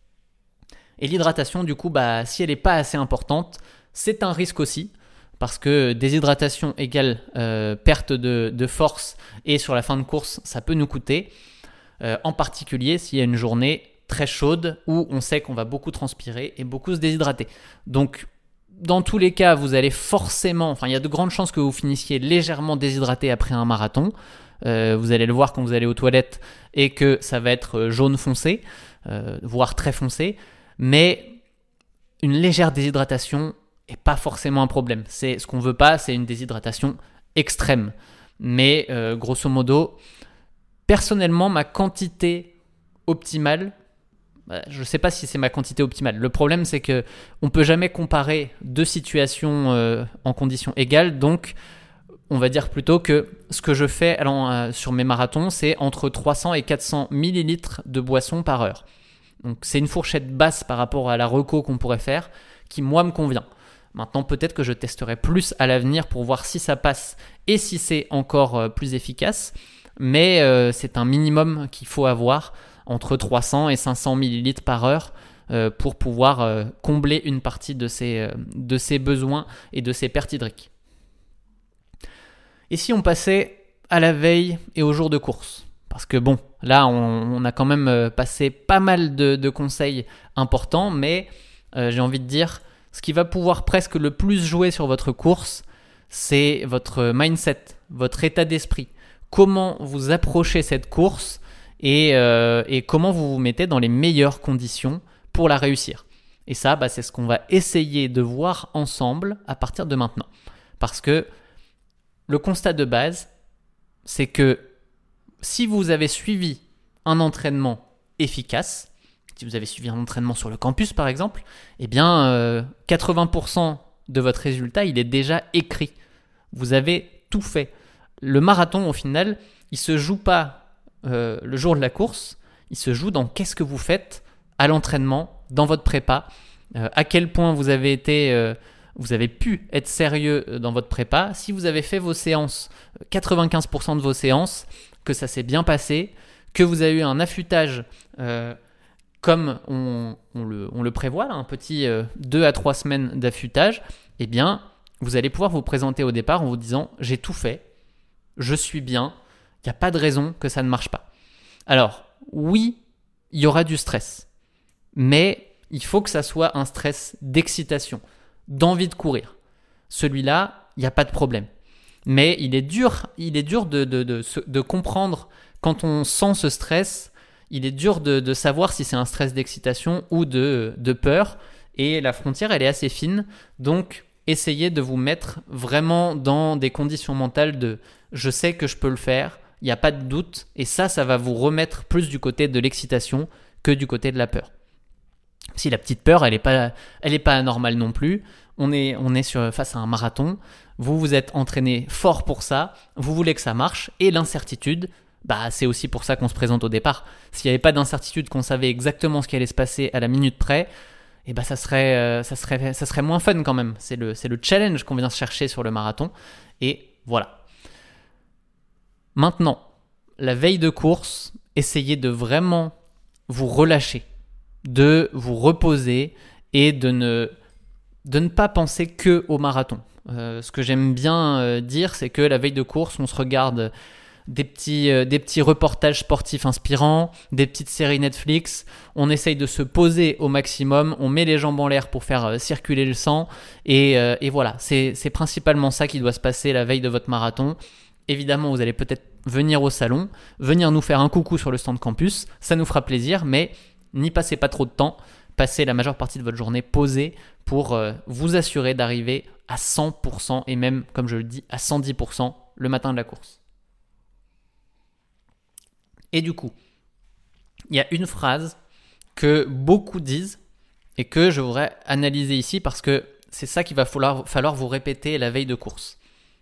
Et l'hydratation, du coup, bah, si elle n'est pas assez importante, c'est un risque aussi, parce que déshydratation égale euh, perte de, de force, et sur la fin de course, ça peut nous coûter, euh, en particulier s'il y a une journée très chaude où on sait qu'on va beaucoup transpirer et beaucoup se déshydrater. Donc, dans tous les cas, vous allez forcément, enfin, il y a de grandes chances que vous finissiez légèrement déshydraté après un marathon. Euh, vous allez le voir quand vous allez aux toilettes et que ça va être jaune foncé, euh, voire très foncé. Mais une légère déshydratation n'est pas forcément un problème. C'est, ce qu'on ne veut pas, c'est une déshydratation extrême. Mais euh, grosso modo, personnellement, ma quantité optimale, je ne sais pas si c'est ma quantité optimale. Le problème, c'est qu'on ne peut jamais comparer deux situations euh, en conditions égales. Donc, on va dire plutôt que ce que je fais alors, euh, sur mes marathons, c'est entre trois cents et quatre cents millilitres de boisson par heure. Donc, c'est une fourchette basse par rapport à la reco qu'on pourrait faire, qui, moi, me convient. Maintenant, peut-être que je testerai plus à l'avenir pour voir si ça passe et si c'est encore euh, plus efficace. Mais euh, c'est un minimum qu'il faut avoir entre trois cents et cinq cents millilitres par heure euh, pour pouvoir euh, combler une partie de ces, euh, de ces besoins et de ces pertes hydriques. Et si on passait à la veille et au jour de course ? Parce que bon, là on, on a quand même passé pas mal de, de conseils importants, mais euh, j'ai envie de dire, ce qui va pouvoir presque le plus jouer sur votre course, c'est votre mindset, votre état d'esprit. Comment vous approchez cette course et, euh, et comment vous vous mettez dans les meilleures conditions pour la réussir. Et ça, bah, c'est ce qu'on va essayer de voir ensemble à partir de maintenant. Parce que le constat de base, c'est que si vous avez suivi un entraînement efficace, si vous avez suivi un entraînement sur le campus par exemple, eh bien euh, quatre-vingts pour cent de votre résultat, il est déjà écrit. Vous avez tout fait. Le marathon, au final, il ne se joue pas euh, le jour de la course, il se joue dans qu'est-ce que vous faites à l'entraînement, dans votre prépa, euh, à quel point vous avez été, euh, vous avez pu être sérieux dans votre prépa. Si vous avez fait vos séances, quatre-vingt-quinze pour cent de vos séances, que ça s'est bien passé, que vous avez eu un affûtage euh, comme on, on, le, on le prévoit, là, un petit euh, deux à trois semaines d'affûtage, eh bien, vous allez pouvoir vous présenter au départ en vous disant « j'ai tout fait, je suis bien, il n'y a pas de raison que ça ne marche pas ». Alors, oui, il y aura du stress, mais il faut que ça soit un stress d'excitation, d'envie de courir. Celui-là, il n'y a pas de problème. Mais il est dur, il est dur de, de, de, de comprendre quand on sent ce stress, il est dur de, de savoir si c'est un stress d'excitation ou de, de peur. Et la frontière, elle est assez fine. Donc, essayez de vous mettre vraiment dans des conditions mentales de « je sais que je peux le faire », il n'y a pas de doute. Et ça, ça va vous remettre plus du côté de l'excitation que du côté de la peur. Si la petite peur, elle n'est pas, elle est pas anormale non plus. On est, on est sur, face à un marathon. Vous vous êtes entraîné fort pour ça. Vous voulez que ça marche. Et l'incertitude, bah, c'est aussi pour ça qu'on se présente au départ. S'il n'y avait pas d'incertitude, qu'on savait exactement ce qui allait se passer à la minute près, eh bah, ça serait, euh, ça serait, ça serait moins fun quand même. C'est le, c'est le challenge qu'on vient chercher sur le marathon. Et voilà. Maintenant, la veille de course, essayez de vraiment vous relâcher, de vous reposer et de ne, de ne pas penser que au marathon. Euh, ce que j'aime bien euh, dire, c'est que la veille de course, on se regarde des petits, euh, des petits reportages sportifs inspirants, des petites séries Netflix, on essaye de se poser au maximum, on met les jambes en l'air pour faire euh, circuler le sang et, euh, et voilà, c'est, c'est principalement ça qui doit se passer la veille de votre marathon. Évidemment, vous allez peut-être venir au salon, venir nous faire un coucou sur le stand campus, ça nous fera plaisir, mais n'y passez pas trop de temps, passez la majeure partie de votre journée posée pour euh, vous assurer d'arriver à cent pour cent et même, comme je le dis, à cent dix pour cent le matin de la course. Et du coup, il y a une phrase que beaucoup disent et que je voudrais analyser ici parce que c'est ça qu'il va falloir, falloir vous répéter la veille de course.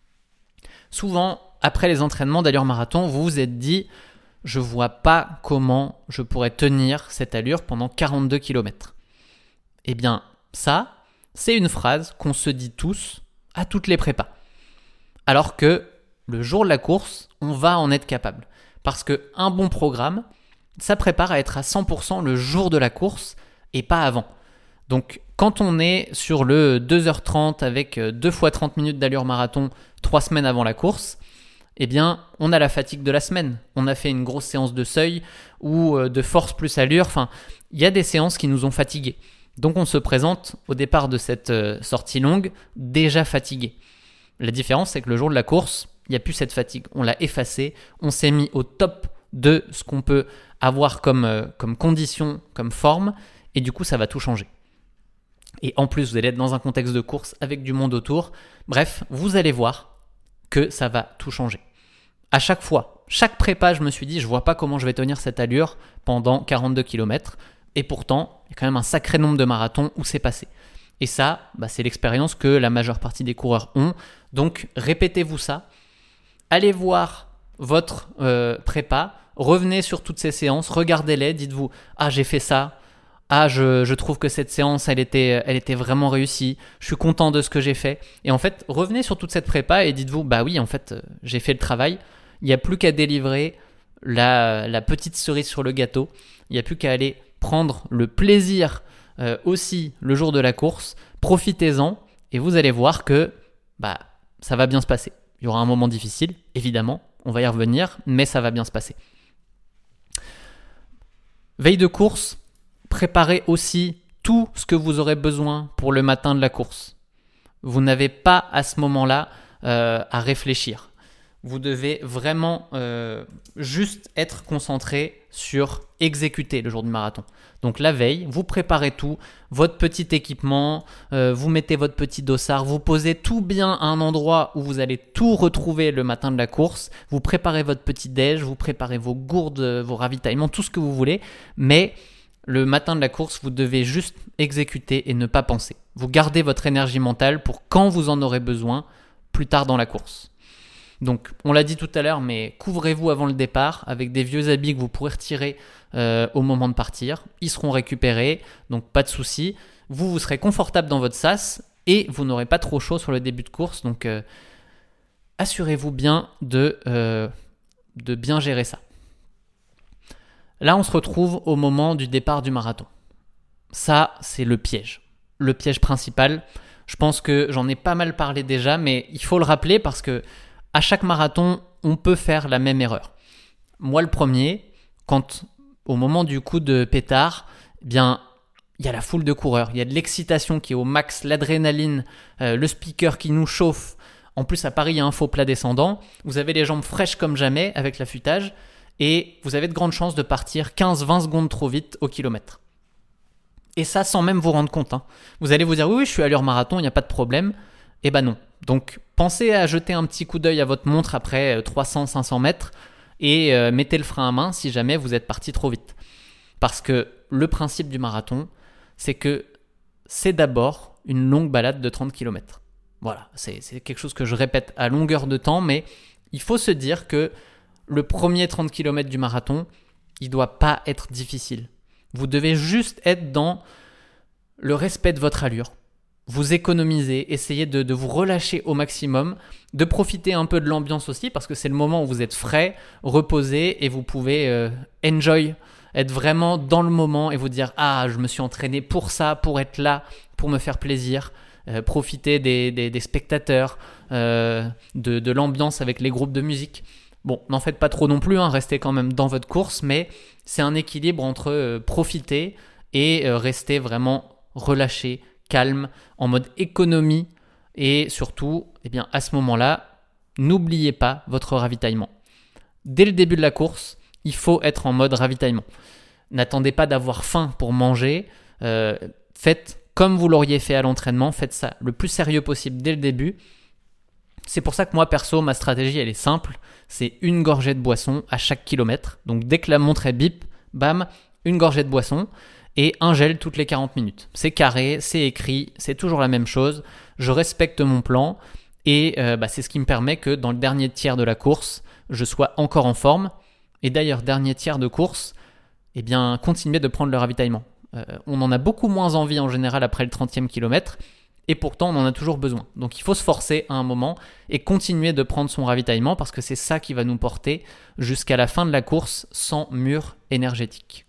Souvent, après les entraînements d'allure marathon, vous vous êtes dit « je ne vois pas comment je pourrais tenir cette allure pendant quarante-deux kilomètres ». Eh bien, ça, c'est une phrase qu'on se dit tous à toutes les prépas. Alors que le jour de la course, on va en être capable. Parce qu'un bon programme, ça prépare à être à cent pour cent le jour de la course et pas avant. Donc, quand on est sur le deux heures trente avec deux fois trente minutes d'allure marathon trois semaines avant la course, eh bien, on a la fatigue de la semaine. On a fait une grosse séance de seuil ou de force plus allure. Enfin, il y a des séances qui nous ont fatigués. Donc, on se présente au départ de cette sortie longue déjà fatigué. La différence, c'est que le jour de la course, il n'y a plus cette fatigue. On l'a effacée. On s'est mis au top de ce qu'on peut avoir comme, euh, comme condition, comme forme. Et du coup, ça va tout changer. Et en plus, vous allez être dans un contexte de course avec du monde autour. Bref, vous allez voir que ça va tout changer. À chaque fois, chaque prépa, je me suis dit, je ne vois pas comment je vais tenir cette allure pendant quarante-deux kilomètres. Et pourtant, il y a quand même un sacré nombre de marathons où c'est passé. Et ça, bah, c'est l'expérience que la majeure partie des coureurs ont. Donc, répétez-vous ça. Allez voir votre euh, prépa. Revenez sur toutes ces séances. Regardez-les. Dites-vous, ah, j'ai fait ça. Ah, je, je trouve que cette séance, elle était, elle était vraiment réussie. Je suis content de ce que j'ai fait. Et en fait, revenez sur toute cette prépa et dites-vous, bah oui, en fait, euh, j'ai fait le travail. Il n'y a plus qu'à délivrer la, la petite cerise sur le gâteau. Il n'y a plus qu'à aller prendre le plaisir euh, aussi le jour de la course. Profitez-en et vous allez voir que bah, ça va bien se passer. Il y aura un moment difficile, évidemment. On va y revenir, mais ça va bien se passer. Veille de course, préparez aussi tout ce que vous aurez besoin pour le matin de la course. Vous n'avez pas à ce moment-là euh, à réfléchir. Vous devez vraiment euh, juste être concentré sur exécuter le jour du marathon. Donc la veille, vous préparez tout, votre petit équipement, euh, vous mettez votre petit dossard, vous posez tout bien à un endroit où vous allez tout retrouver le matin de la course, vous préparez votre petit déj, vous préparez vos gourdes, vos ravitaillements, tout ce que vous voulez, mais le matin de la course, vous devez juste exécuter et ne pas penser. Vous gardez votre énergie mentale pour quand vous en aurez besoin plus tard dans la course. Donc, on l'a dit tout à l'heure, mais couvrez-vous avant le départ avec des vieux habits que vous pourrez retirer euh, au moment de partir. Ils seront récupérés, donc pas de souci. Vous, vous serez confortable dans votre sas et vous n'aurez pas trop chaud sur le début de course. Donc, euh, assurez-vous bien de, euh, de bien gérer ça. Là, on se retrouve au moment du départ du marathon. Ça, c'est le piège. Le piège principal. Je pense que j'en ai pas mal parlé déjà, mais il faut le rappeler parce que à chaque marathon, on peut faire la même erreur. Moi, le premier, quand au moment du coup de pétard, eh bien, il y a la foule de coureurs, il y a de l'excitation qui est au max, l'adrénaline, euh, le speaker qui nous chauffe. En plus, à Paris, il y a un faux plat descendant. Vous avez les jambes fraîches comme jamais avec l'affûtage et vous avez de grandes chances de partir quinze à vingt secondes trop vite au kilomètre. Et ça, sans même vous rendre compte. Hein. Vous allez vous dire, oui, oui, je suis à l'heure marathon, il n'y a pas de problème. Eh ben non. Donc, pensez à jeter un petit coup d'œil à votre montre après trois cents à cinq cents mètres et euh, mettez le frein à main si jamais vous êtes parti trop vite. Parce que le principe du marathon, c'est que c'est d'abord une longue balade de trente kilomètres. Voilà, c'est, c'est quelque chose que je répète à longueur de temps, mais il faut se dire que le premier trente kilomètres du marathon, il ne doit pas être difficile. Vous devez juste être dans le respect de votre allure. Vous économisez, essayez de, de vous relâcher au maximum, de profiter un peu de l'ambiance aussi parce que c'est le moment où vous êtes frais, reposé et vous pouvez euh, enjoy, être vraiment dans le moment et vous dire « Ah, je me suis entraîné pour ça, pour être là, pour me faire plaisir. Euh, » Profiter des, des, des spectateurs, euh, de, de l'ambiance avec les groupes de musique. Bon, n'en faites pas trop non plus, hein, restez quand même dans votre course, mais c'est un équilibre entre euh, profiter et euh, rester vraiment relâché, calme, en mode économie et surtout, eh bien, à ce moment-là, n'oubliez pas votre ravitaillement. Dès le début de la course, il faut être en mode ravitaillement. N'attendez pas d'avoir faim pour manger, euh, faites comme vous l'auriez fait à l'entraînement, faites ça le plus sérieux possible dès le début. C'est pour ça que moi, perso, ma stratégie, elle est simple, c'est une gorgée de boisson à chaque kilomètre. Donc dès que la montre est bip, bam, une gorgée de boisson. Et un gel toutes les quarante minutes. C'est carré, c'est écrit, c'est toujours la même chose. Je respecte mon plan et euh, bah, c'est ce qui me permet que dans le dernier tiers de la course, je sois encore en forme. Et d'ailleurs, dernier tiers de course, eh bien, continuez de prendre le ravitaillement. Euh, on en a beaucoup moins envie en général après le trentième kilomètre et pourtant on en a toujours besoin. Donc il faut se forcer à un moment et continuer de prendre son ravitaillement parce que c'est ça qui va nous porter jusqu'à la fin de la course sans mur énergétique.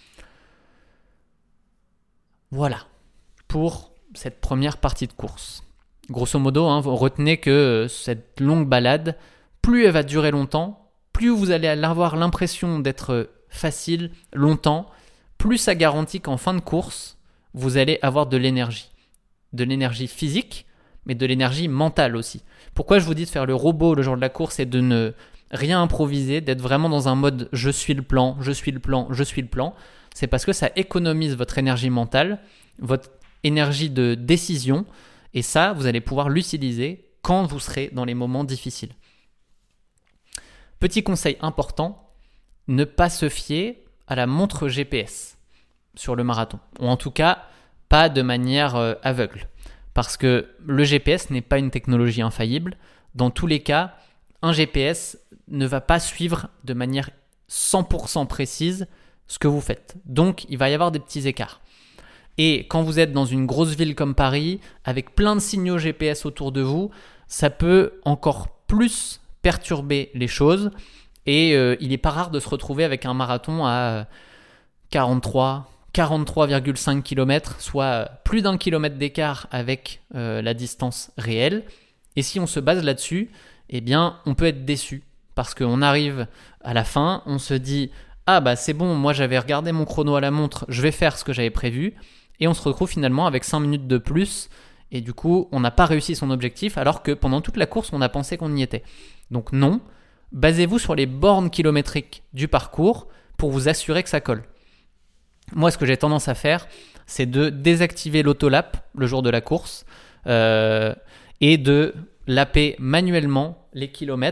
Voilà pour cette première partie de course. Grosso modo, hein, vous retenez que cette longue balade, plus elle va durer longtemps, plus vous allez avoir l'impression d'être facile longtemps, plus ça garantit qu'en fin de course, vous allez avoir de l'énergie. De l'énergie physique, mais de l'énergie mentale aussi. Pourquoi je vous dis de faire le robot le jour de la course et de ne rien improviser, d'être vraiment dans un mode « je suis le plan, je suis le plan, je suis le plan », c'est parce que ça économise votre énergie mentale, votre énergie de décision, et ça, vous allez pouvoir l'utiliser quand vous serez dans les moments difficiles. Petit conseil important, ne pas se fier à la montre G P S sur le marathon, ou en tout cas, pas de manière euh, aveugle, parce que le G P S n'est pas une technologie infaillible. Dans tous les cas, un G P S ne va pas suivre de manière cent pour cent précise ce que vous faites. Donc, il va y avoir des petits écarts. Et quand vous êtes dans une grosse ville comme Paris, avec plein de signaux G P S autour de vous, ça peut encore plus perturber les choses. Et euh, il n'est pas rare de se retrouver avec un marathon à quarante-trois, quarante-trois virgule cinq kilomètres, soit plus d'un kilomètre d'écart avec euh, la distance réelle. Et si on se base là-dessus, eh bien, on peut être déçu. Parce qu'on arrive à la fin, on se dit « Ah bah c'est bon, moi j'avais regardé mon chrono à la montre, je vais faire ce que j'avais prévu. » Et on se retrouve finalement avec cinq minutes de plus. Et du coup, on n'a pas réussi son objectif alors que pendant toute la course, on a pensé qu'on y était. Donc non, basez-vous sur les bornes kilométriques du parcours pour vous assurer que ça colle. Moi, ce que j'ai tendance à faire, c'est de désactiver l'autolap le jour de la course euh, et de lapper manuellement les kilomètres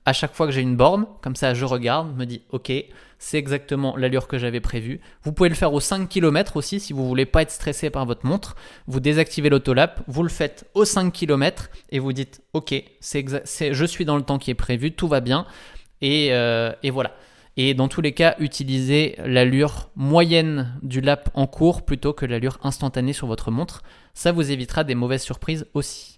à chaque fois que j'ai une borne, comme ça je regarde, me dis ok, c'est exactement l'allure que j'avais prévue. Vous pouvez le faire aux cinq kilomètres aussi si vous voulez pas être stressé par votre montre. Vous désactivez l'autolap, vous le faites aux cinq kilomètres et vous dites ok, c'est exa- c'est, je suis dans le temps qui est prévu, tout va bien et, euh, et voilà. Et dans tous les cas, utilisez l'allure moyenne du lap en cours plutôt que l'allure instantanée sur votre montre. Ça vous évitera des mauvaises surprises aussi.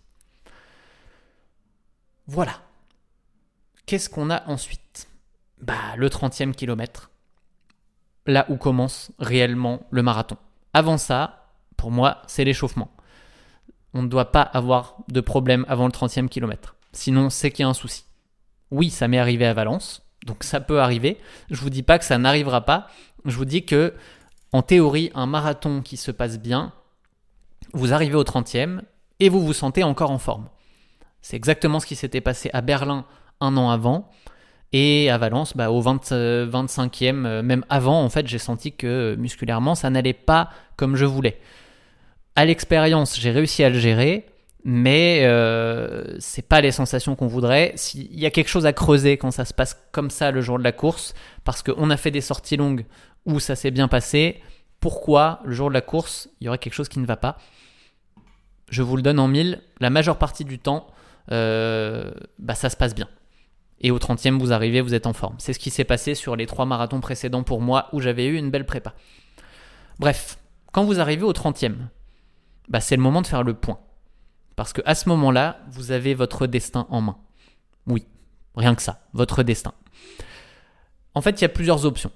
Voilà. Qu'est-ce qu'on a ensuite ? Bah, le trentième kilomètre. Là où commence réellement le marathon. Avant ça, pour moi, c'est l'échauffement. On ne doit pas avoir de problème avant le trentième kilomètre. Sinon, c'est qu'il y a un souci. Oui, ça m'est arrivé à Valence. Donc ça peut arriver. Je vous dis pas que ça n'arrivera pas. Je vous dis que, en théorie, un marathon qui se passe bien, vous arrivez au trentième et vous vous sentez encore en forme. C'est exactement ce qui s'était passé à Berlin un an avant. Et à Valence, bah, au vingt, vingt-cinquième, même avant, en fait, j'ai senti que musculairement, ça n'allait pas comme je voulais. À l'expérience, j'ai réussi à le gérer. Mais euh, c'est pas les sensations qu'on voudrait. S'il y a quelque chose à creuser quand ça se passe comme ça le jour de la course, parce qu'on a fait des sorties longues où ça s'est bien passé, pourquoi le jour de la course, il y aurait quelque chose qui ne va pas ? Je vous le donne en mille, la majeure partie du temps, euh, bah ça se passe bien. Et au trentième, vous arrivez, vous êtes en forme. C'est ce qui s'est passé sur les trois marathons précédents pour moi où j'avais eu une belle prépa. Bref, quand vous arrivez au trentième, bah c'est le moment de faire le point. Parce qu'à ce moment-là, vous avez votre destin en main. Oui, rien que ça, votre destin. En fait, il y a plusieurs options.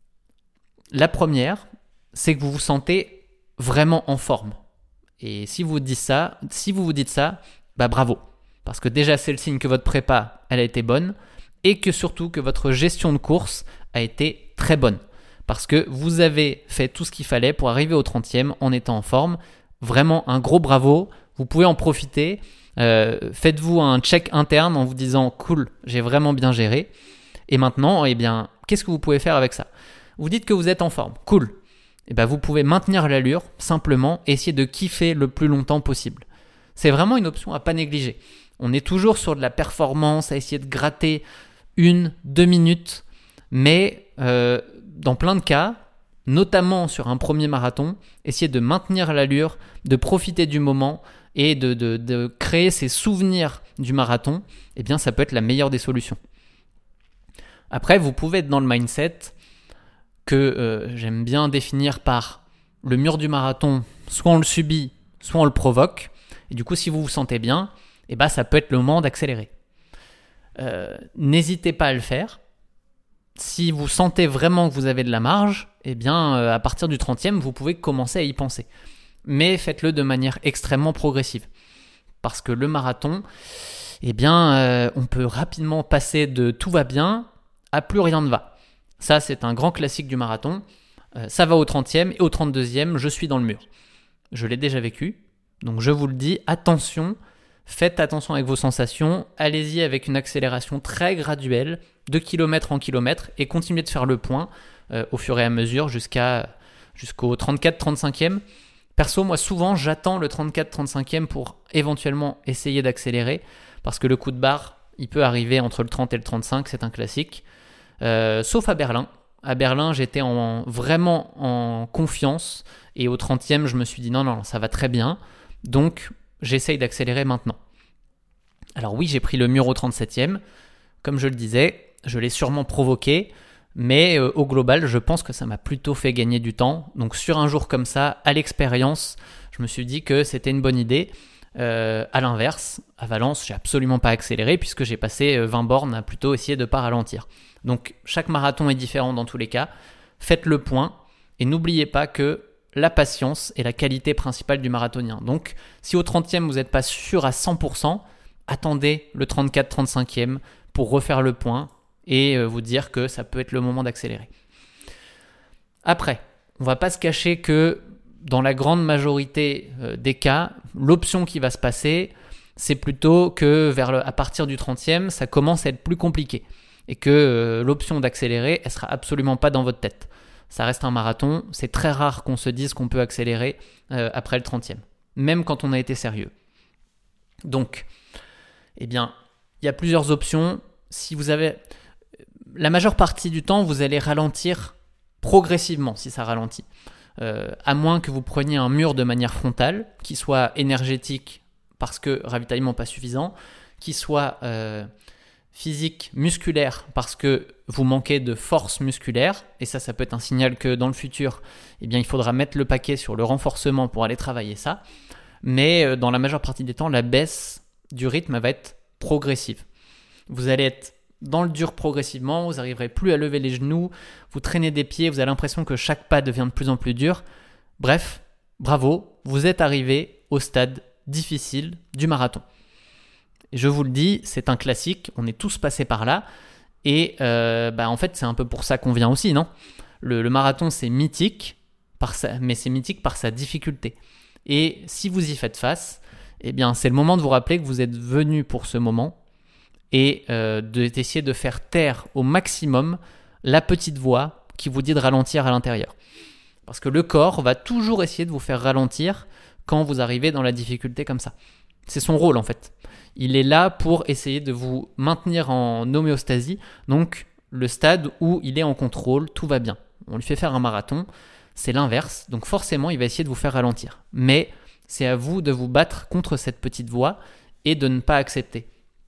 La première, c'est que vous vous sentez vraiment en forme. Et si vous dites ça, si vous vous dites ça, bah bravo. Parce que déjà, c'est le signe que votre prépa, elle a été bonne et que surtout que votre gestion de course a été très bonne. Parce que vous avez fait tout ce qu'il fallait pour arriver au trentième en étant en forme. Vraiment un gros bravo. Vous pouvez en profiter. Euh, faites-vous un check interne en vous disant « Cool, j'ai vraiment bien géré. » Et maintenant, eh bien, qu'est-ce que vous pouvez faire avec ça ? Vous dites que vous êtes en forme. Cool. Eh bien, vous pouvez maintenir l'allure, simplement, et essayer de kiffer le plus longtemps possible. C'est vraiment une option à pas négliger. On est toujours sur de la performance, à essayer de gratter une, deux minutes. Mais euh, dans plein de cas, notamment sur un premier marathon, essayer de maintenir l'allure, de profiter du moment et de, de, de créer ces souvenirs du marathon, eh bien ça peut être la meilleure des solutions. Après, vous pouvez être dans le mindset que euh, j'aime bien définir par le mur du marathon, soit on le subit, soit on le provoque. Et du coup, si vous vous sentez bien, eh ben, ça peut être le moment d'accélérer. Euh, n'hésitez pas à le faire. Si vous sentez vraiment que vous avez de la marge, eh bien, euh, à partir du trentième, vous pouvez commencer à y penser. Mais faites-le de manière extrêmement progressive. Parce que le marathon, eh bien, euh, on peut rapidement passer de tout va bien à plus rien ne va. Ça, c'est un grand classique du marathon. Euh, ça va au trentième et au trente-deuxième, je suis dans le mur. Je l'ai déjà vécu. Donc, je vous le dis, attention, faites attention avec vos sensations. Allez-y avec une accélération très graduelle, de kilomètre en kilomètre, et continuez de faire le point euh, au fur et à mesure jusqu'à, jusqu'au trente-quatre trente-cinquième. Perso, moi, souvent, j'attends le trente-quatre trente-cinquième pour éventuellement essayer d'accélérer parce que le coup de barre, il peut arriver entre le trente et le trente-cinq, c'est un classique. Euh, sauf à Berlin. À Berlin, j'étais en, vraiment en confiance et au trentième, je me suis dit non, non, ça va très bien. Donc, j'essaye d'accélérer maintenant. Alors oui, j'ai pris le mur au trente-septième. Comme je le disais, je l'ai sûrement provoqué. Mais euh, au global, je pense que ça m'a plutôt fait gagner du temps. Donc sur un jour comme ça, à l'expérience, je me suis dit que c'était une bonne idée. Euh, à l'inverse, à Valence, j'ai absolument pas accéléré puisque j'ai passé vingt bornes à plutôt essayer de ne pas ralentir. Donc chaque marathon est différent dans tous les cas. Faites le point et n'oubliez pas que la patience est la qualité principale du marathonien. Donc si au trentième vous n'êtes pas sûr à cent pour cent, attendez le trente-quatre trente-cinquième pour refaire le point et vous dire que ça peut être le moment d'accélérer. Après, on ne va pas se cacher que dans la grande majorité des cas, l'option qui va se passer, c'est plutôt que vers le, à partir du trentième, ça commence à être plus compliqué et que euh, l'option d'accélérer, elle ne sera absolument pas dans votre tête. Ça reste un marathon, c'est très rare qu'on se dise qu'on peut accélérer euh, après le trentième, même quand on a été sérieux. Donc, eh bien, il y a plusieurs options. si vous avez... La majeure partie du temps, vous allez ralentir progressivement si ça ralentit. Euh, à moins que vous preniez un mur de manière frontale, qui soit énergétique parce que ravitaillement pas suffisant, qui soit euh, physique, musculaire parce que vous manquez de force musculaire, et ça, ça peut être un signal que dans le futur, eh bien, il faudra mettre le paquet sur le renforcement pour aller travailler ça. Mais euh, dans la majeure partie des temps, la baisse du rythme va être progressive. Vous allez être dans le dur progressivement, vous n'arriverez plus à lever les genoux, vous traînez des pieds, vous avez l'impression que chaque pas devient de plus en plus dur. Bref, bravo, vous êtes arrivé au stade difficile du marathon. Et je vous le dis, c'est un classique, on est tous passés par là, et euh, bah en fait c'est un peu pour ça qu'on vient aussi, non ? le, le marathon c'est mythique, par sa, mais c'est mythique par sa difficulté. Et si vous y faites face, eh bien c'est le moment de vous rappeler que vous êtes venu pour ce moment, et euh, d'essayer de faire taire au maximum la petite voix qui vous dit de ralentir à l'intérieur. Parce que le corps va toujours essayer de vous faire ralentir quand vous arrivez dans la difficulté comme ça. C'est son rôle en fait. Il est là pour essayer de vous maintenir en homéostasie, donc le stade où il est en contrôle, tout va bien. On lui fait faire un marathon, c'est l'inverse, donc forcément il va essayer de vous faire ralentir. Mais c'est à vous de vous battre contre cette petite voix et de ne pas accepter.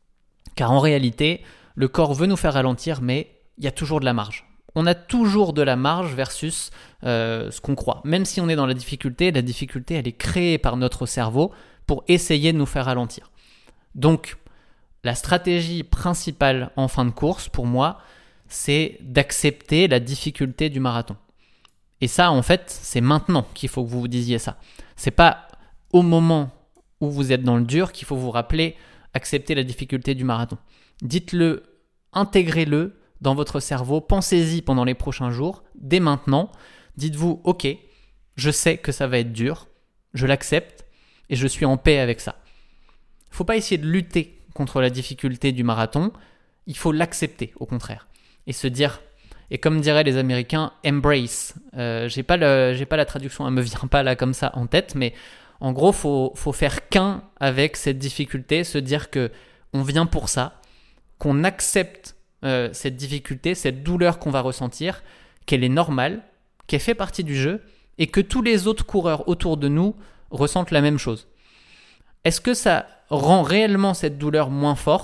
Car en réalité, le corps veut nous faire ralentir, mais il y a toujours de la marge. On a toujours de la marge versus euh, ce qu'on croit. Même si on est dans la difficulté, la difficulté, elle est créée par notre cerveau pour essayer de nous faire ralentir. Donc, la stratégie principale en fin de course, pour moi, c'est d'accepter la difficulté du marathon. Et ça, en fait, c'est maintenant qu'il faut que vous vous disiez ça. C'est pas au moment où vous êtes dans le dur qu'il faut vous rappeler accepter la difficulté du marathon. Dites-le, intégrez-le dans votre cerveau, pensez-y pendant les prochains jours, dès maintenant. Dites-vous, ok, je sais que ça va être dur, je l'accepte et je suis en paix avec ça. Il ne faut pas essayer de lutter contre la difficulté du marathon, il faut l'accepter au contraire. Et se dire, et comme diraient les Américains, embrace. Euh, j'ai pas le, j'ai pas la traduction, elle me vient pas là comme ça en tête, mais en gros, il faut, faut faire qu'un avec cette difficulté, se dire qu'on vient pour ça, qu'on accepte euh, cette difficulté, cette douleur qu'on va ressentir, qu'elle est normale, qu'elle fait partie du jeu et que tous les autres coureurs autour de nous ressentent la même chose. Est-ce que ça rend réellement cette douleur moins forte ?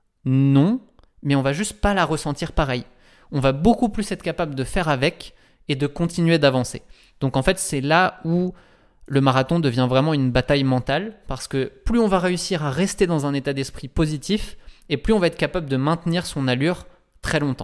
Non, mais on va juste pas la ressentir pareil. On va beaucoup plus être capable de faire avec et de continuer d'avancer. Donc en fait, c'est là où le marathon devient vraiment une bataille mentale parce que plus on va réussir à rester dans un état d'esprit positif et plus on va être capable de maintenir son allure très longtemps.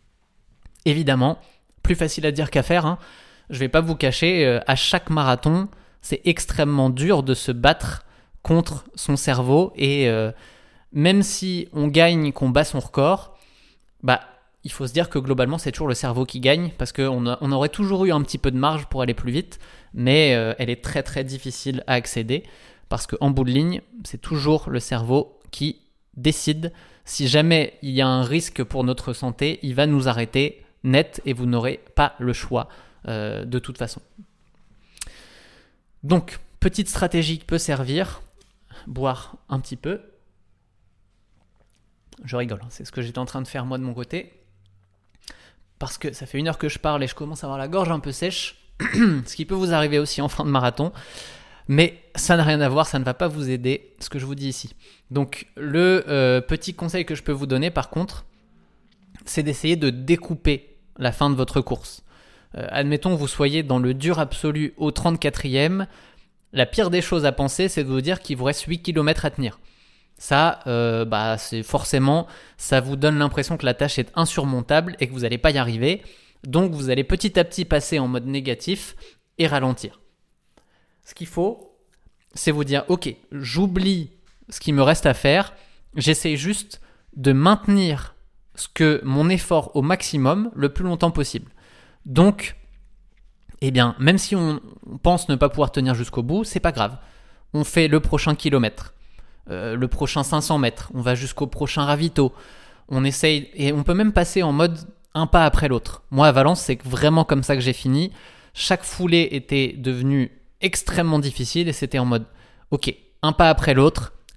Évidemment, plus facile à dire qu'à faire, hein. Je ne vais pas vous cacher, euh, à chaque marathon, c'est extrêmement dur de se battre contre son cerveau et euh, même si on gagne, qu'on bat son record, bah, il faut se dire que globalement, c'est toujours le cerveau qui gagne parce qu'on a, on aurait toujours eu un petit peu de marge pour aller plus vite, mais euh, elle est très très difficile à accéder parce qu'en bout de ligne, c'est toujours le cerveau qui décide. Si jamais il y a un risque pour notre santé, il va nous arrêter net et vous n'aurez pas le choix euh, de toute façon. Donc, petite stratégie qui peut servir, boire un petit peu. Je rigole, hein, c'est ce que j'étais en train de faire moi de mon côté. Parce que ça fait une heure que je parle et je commence à avoir la gorge un peu sèche, ce qui peut vous arriver aussi en fin de marathon. Mais ça n'a rien à voir, ça ne va pas vous aider, ce que je vous dis ici. Donc, le euh, petit conseil que je peux vous donner, par contre, c'est d'essayer de découper la fin de votre course. Euh, admettons que vous soyez dans le dur absolu au trente-quatrième. La pire des choses à penser, c'est de vous dire qu'il vous reste huit kilomètres à tenir. Ça, euh, bah, c'est forcément, ça vous donne l'impression que la tâche est insurmontable et que vous n'allez pas y arriver. Donc, vous allez petit à petit passer en mode négatif et ralentir. Ce qu'il faut, c'est vous dire, ok, j'oublie ce qui me reste à faire. J'essaie juste de maintenir ce que mon effort au maximum le plus longtemps possible. Donc, eh bien, même si on pense ne pas pouvoir tenir jusqu'au bout, c'est pas grave. On fait le prochain kilomètre. Euh, le prochain cinq cents mètres, on va jusqu'au prochain ravito, on essaye et on peut même passer en mode un pas après l'autre. Moi à Valence, c'est vraiment comme ça que j'ai fini. Chaque foulée était devenue extrêmement difficile et c'était en mode ok, un pas après l'autre,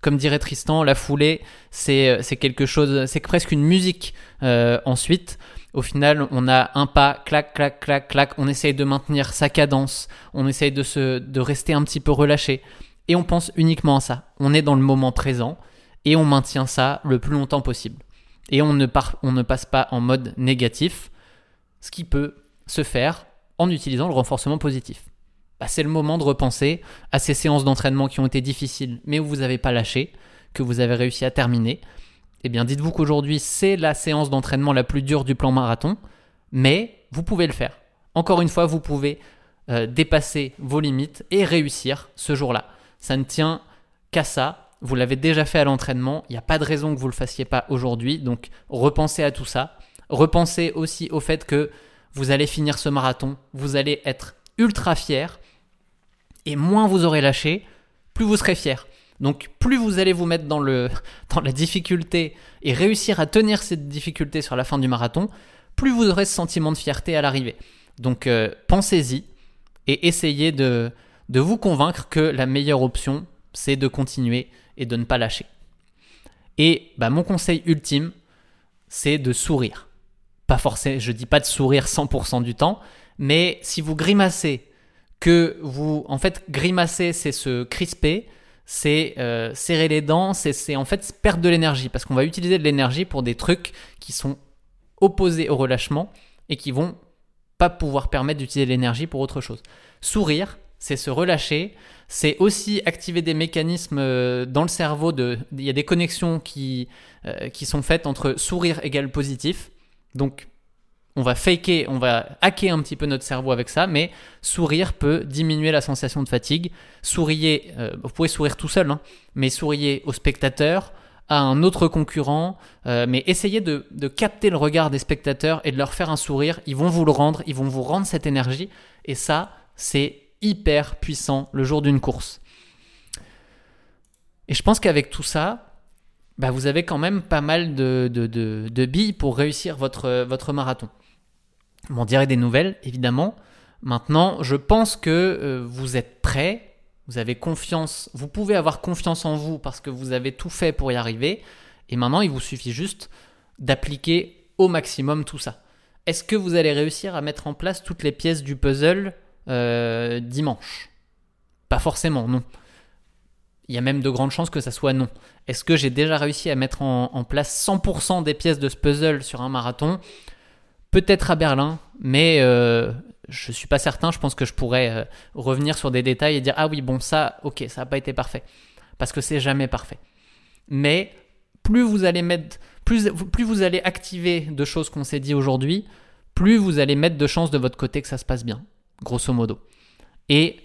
comme dirait Tristan, la foulée, c'est, c'est quelque chose, c'est presque une musique. Euh, ensuite, au final, on a un pas, clac, clac, clac, clac. On essaye de maintenir sa cadence. On essaye de, se, de rester un petit peu relâché. Et on pense uniquement à ça. On est dans le moment présent et on maintient ça le plus longtemps possible. Et on ne, part, on ne passe pas en mode négatif, ce qui peut se faire en utilisant le renforcement positif. Bah, c'est le moment de repenser à ces séances d'entraînement qui ont été difficiles, mais où vous n'avez pas lâché, que vous avez réussi à terminer. Eh bien, dites-vous qu'aujourd'hui, c'est la séance d'entraînement la plus dure du plan marathon, mais vous pouvez le faire. Encore une fois, vous pouvez euh, dépasser vos limites et réussir ce jour-là. Ça ne tient qu'à ça. Vous l'avez déjà fait à l'entraînement. Il n'y a pas de raison que vous ne le fassiez pas aujourd'hui. Donc, repensez à tout ça. Repensez aussi au fait que vous allez finir ce marathon. Vous allez être ultra fier. Et moins vous aurez lâché, plus vous serez fier. Donc, plus vous allez vous mettre dans, le, dans la difficulté et réussir à tenir cette difficulté sur la fin du marathon, plus vous aurez ce sentiment de fierté à l'arrivée. Donc, euh, pensez-y et essayez de, de vous convaincre que la meilleure option, c'est de continuer et de ne pas lâcher. Et bah, mon conseil ultime, c'est de sourire. Pas forcément, je ne dis pas de sourire cent pour cent du temps, mais si vous grimacez, que vous, en fait, grimacer, c'est se crisper, c'est euh, serrer les dents, c'est, c'est en fait perdre de l'énergie parce qu'on va utiliser de l'énergie pour des trucs qui sont opposés au relâchement et qui vont pas pouvoir permettre d'utiliser l'énergie pour autre chose. Sourire, c'est se relâcher, c'est aussi activer des mécanismes dans le cerveau. De, il y a des connexions qui, euh, qui sont faites entre sourire égale positif. Donc, on va faker, on va hacker un petit peu notre cerveau avec ça, mais sourire peut diminuer la sensation de fatigue. Souriez, euh, vous pouvez sourire tout seul, hein, mais souriez au spectateur, à un autre concurrent, euh, mais essayez de, de capter le regard des spectateurs et de leur faire un sourire. Ils vont vous le rendre, ils vont vous rendre cette énergie, et ça, c'est hyper puissant le jour d'une course. Et je pense qu'avec tout ça, bah vous avez quand même pas mal de, de, de, de billes pour réussir votre, votre marathon. M'en direz des nouvelles, évidemment. Maintenant, je pense que euh, vous êtes prêts, vous avez confiance, vous pouvez avoir confiance en vous parce que vous avez tout fait pour y arriver. Et maintenant, il vous suffit juste d'appliquer au maximum tout ça. Est-ce que vous allez réussir à mettre en place toutes les pièces du puzzle euh, dimanche ? Pas forcément, non. Il y a même de grandes chances que ça soit non. Est-ce que j'ai déjà réussi à mettre en, en place cent pour cent des pièces de ce puzzle sur un marathon ? Peut-être à Berlin, mais euh, je ne suis pas certain. Je pense que je pourrais euh, revenir sur des détails et dire « Ah oui, bon, ça, ok, ça n'a pas été parfait. » Parce que c'est jamais parfait. Mais plus vous allez mettre, plus, plus vous allez activer de choses qu'on s'est dit aujourd'hui, plus vous allez mettre de chances de votre côté que ça se passe bien, grosso modo. Et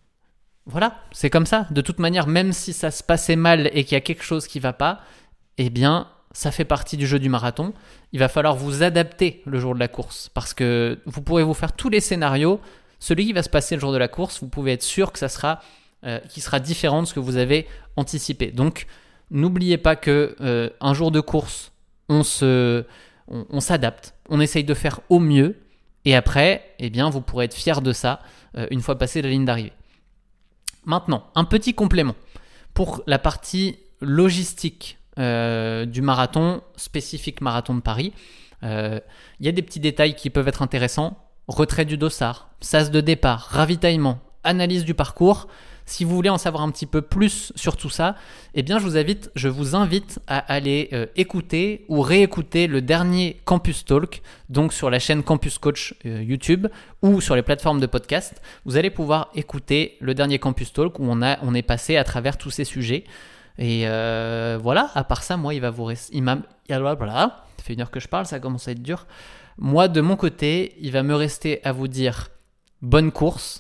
voilà, c'est comme ça. De toute manière, même si ça se passait mal et qu'il y a quelque chose qui ne va pas, eh bien, ça fait partie du jeu du marathon. Il va falloir vous adapter le jour de la course parce que vous pourrez vous faire tous les scénarios. Celui qui va se passer le jour de la course, vous pouvez être sûr que ça sera, euh, qu'il sera différent de ce que vous avez anticipé. Donc, n'oubliez pas que euh, un jour de course, on, se, on, on s'adapte, on essaye de faire au mieux et après, eh bien, vous pourrez être fier de ça euh, une fois passé la ligne d'arrivée. Maintenant, un petit complément pour la partie logistique euh, du marathon, spécifique marathon de Paris. Euh, il y a des petits détails qui peuvent être intéressants. Retrait du dossard, sas de départ, ravitaillement, analyse du parcours. Si vous voulez en savoir un petit peu plus sur tout ça, eh bien je vous invite, je vous invite à aller euh, écouter ou réécouter le dernier Campus Talk, donc sur la chaîne Campus Coach euh, YouTube ou sur les plateformes de podcast. Vous allez pouvoir écouter le dernier Campus Talk où on, a, on est passé à travers tous ces sujets. Et euh, voilà, à part ça, moi, il va vous rester... Il m'a, voilà, ça fait une heure que je parle, ça commence à être dur. Moi, de mon côté, il va me rester à vous dire bonne course.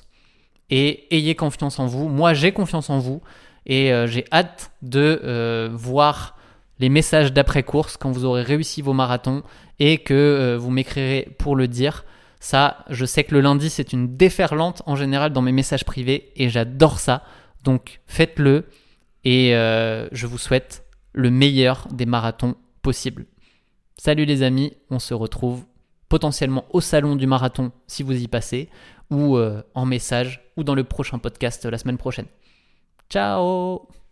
Et ayez confiance en vous. Moi, j'ai confiance en vous et euh, j'ai hâte de euh, voir les messages d'après-course quand vous aurez réussi vos marathons et que euh, vous m'écrirez pour le dire. Ça, je sais que le lundi, c'est une déferlante en général dans mes messages privés et j'adore ça. Donc, faites-le et euh, je vous souhaite le meilleur des marathons possibles. Salut les amis, on se retrouve potentiellement au salon du marathon si vous y passez ou euh, en message ou dans le prochain podcast la semaine prochaine. Ciao!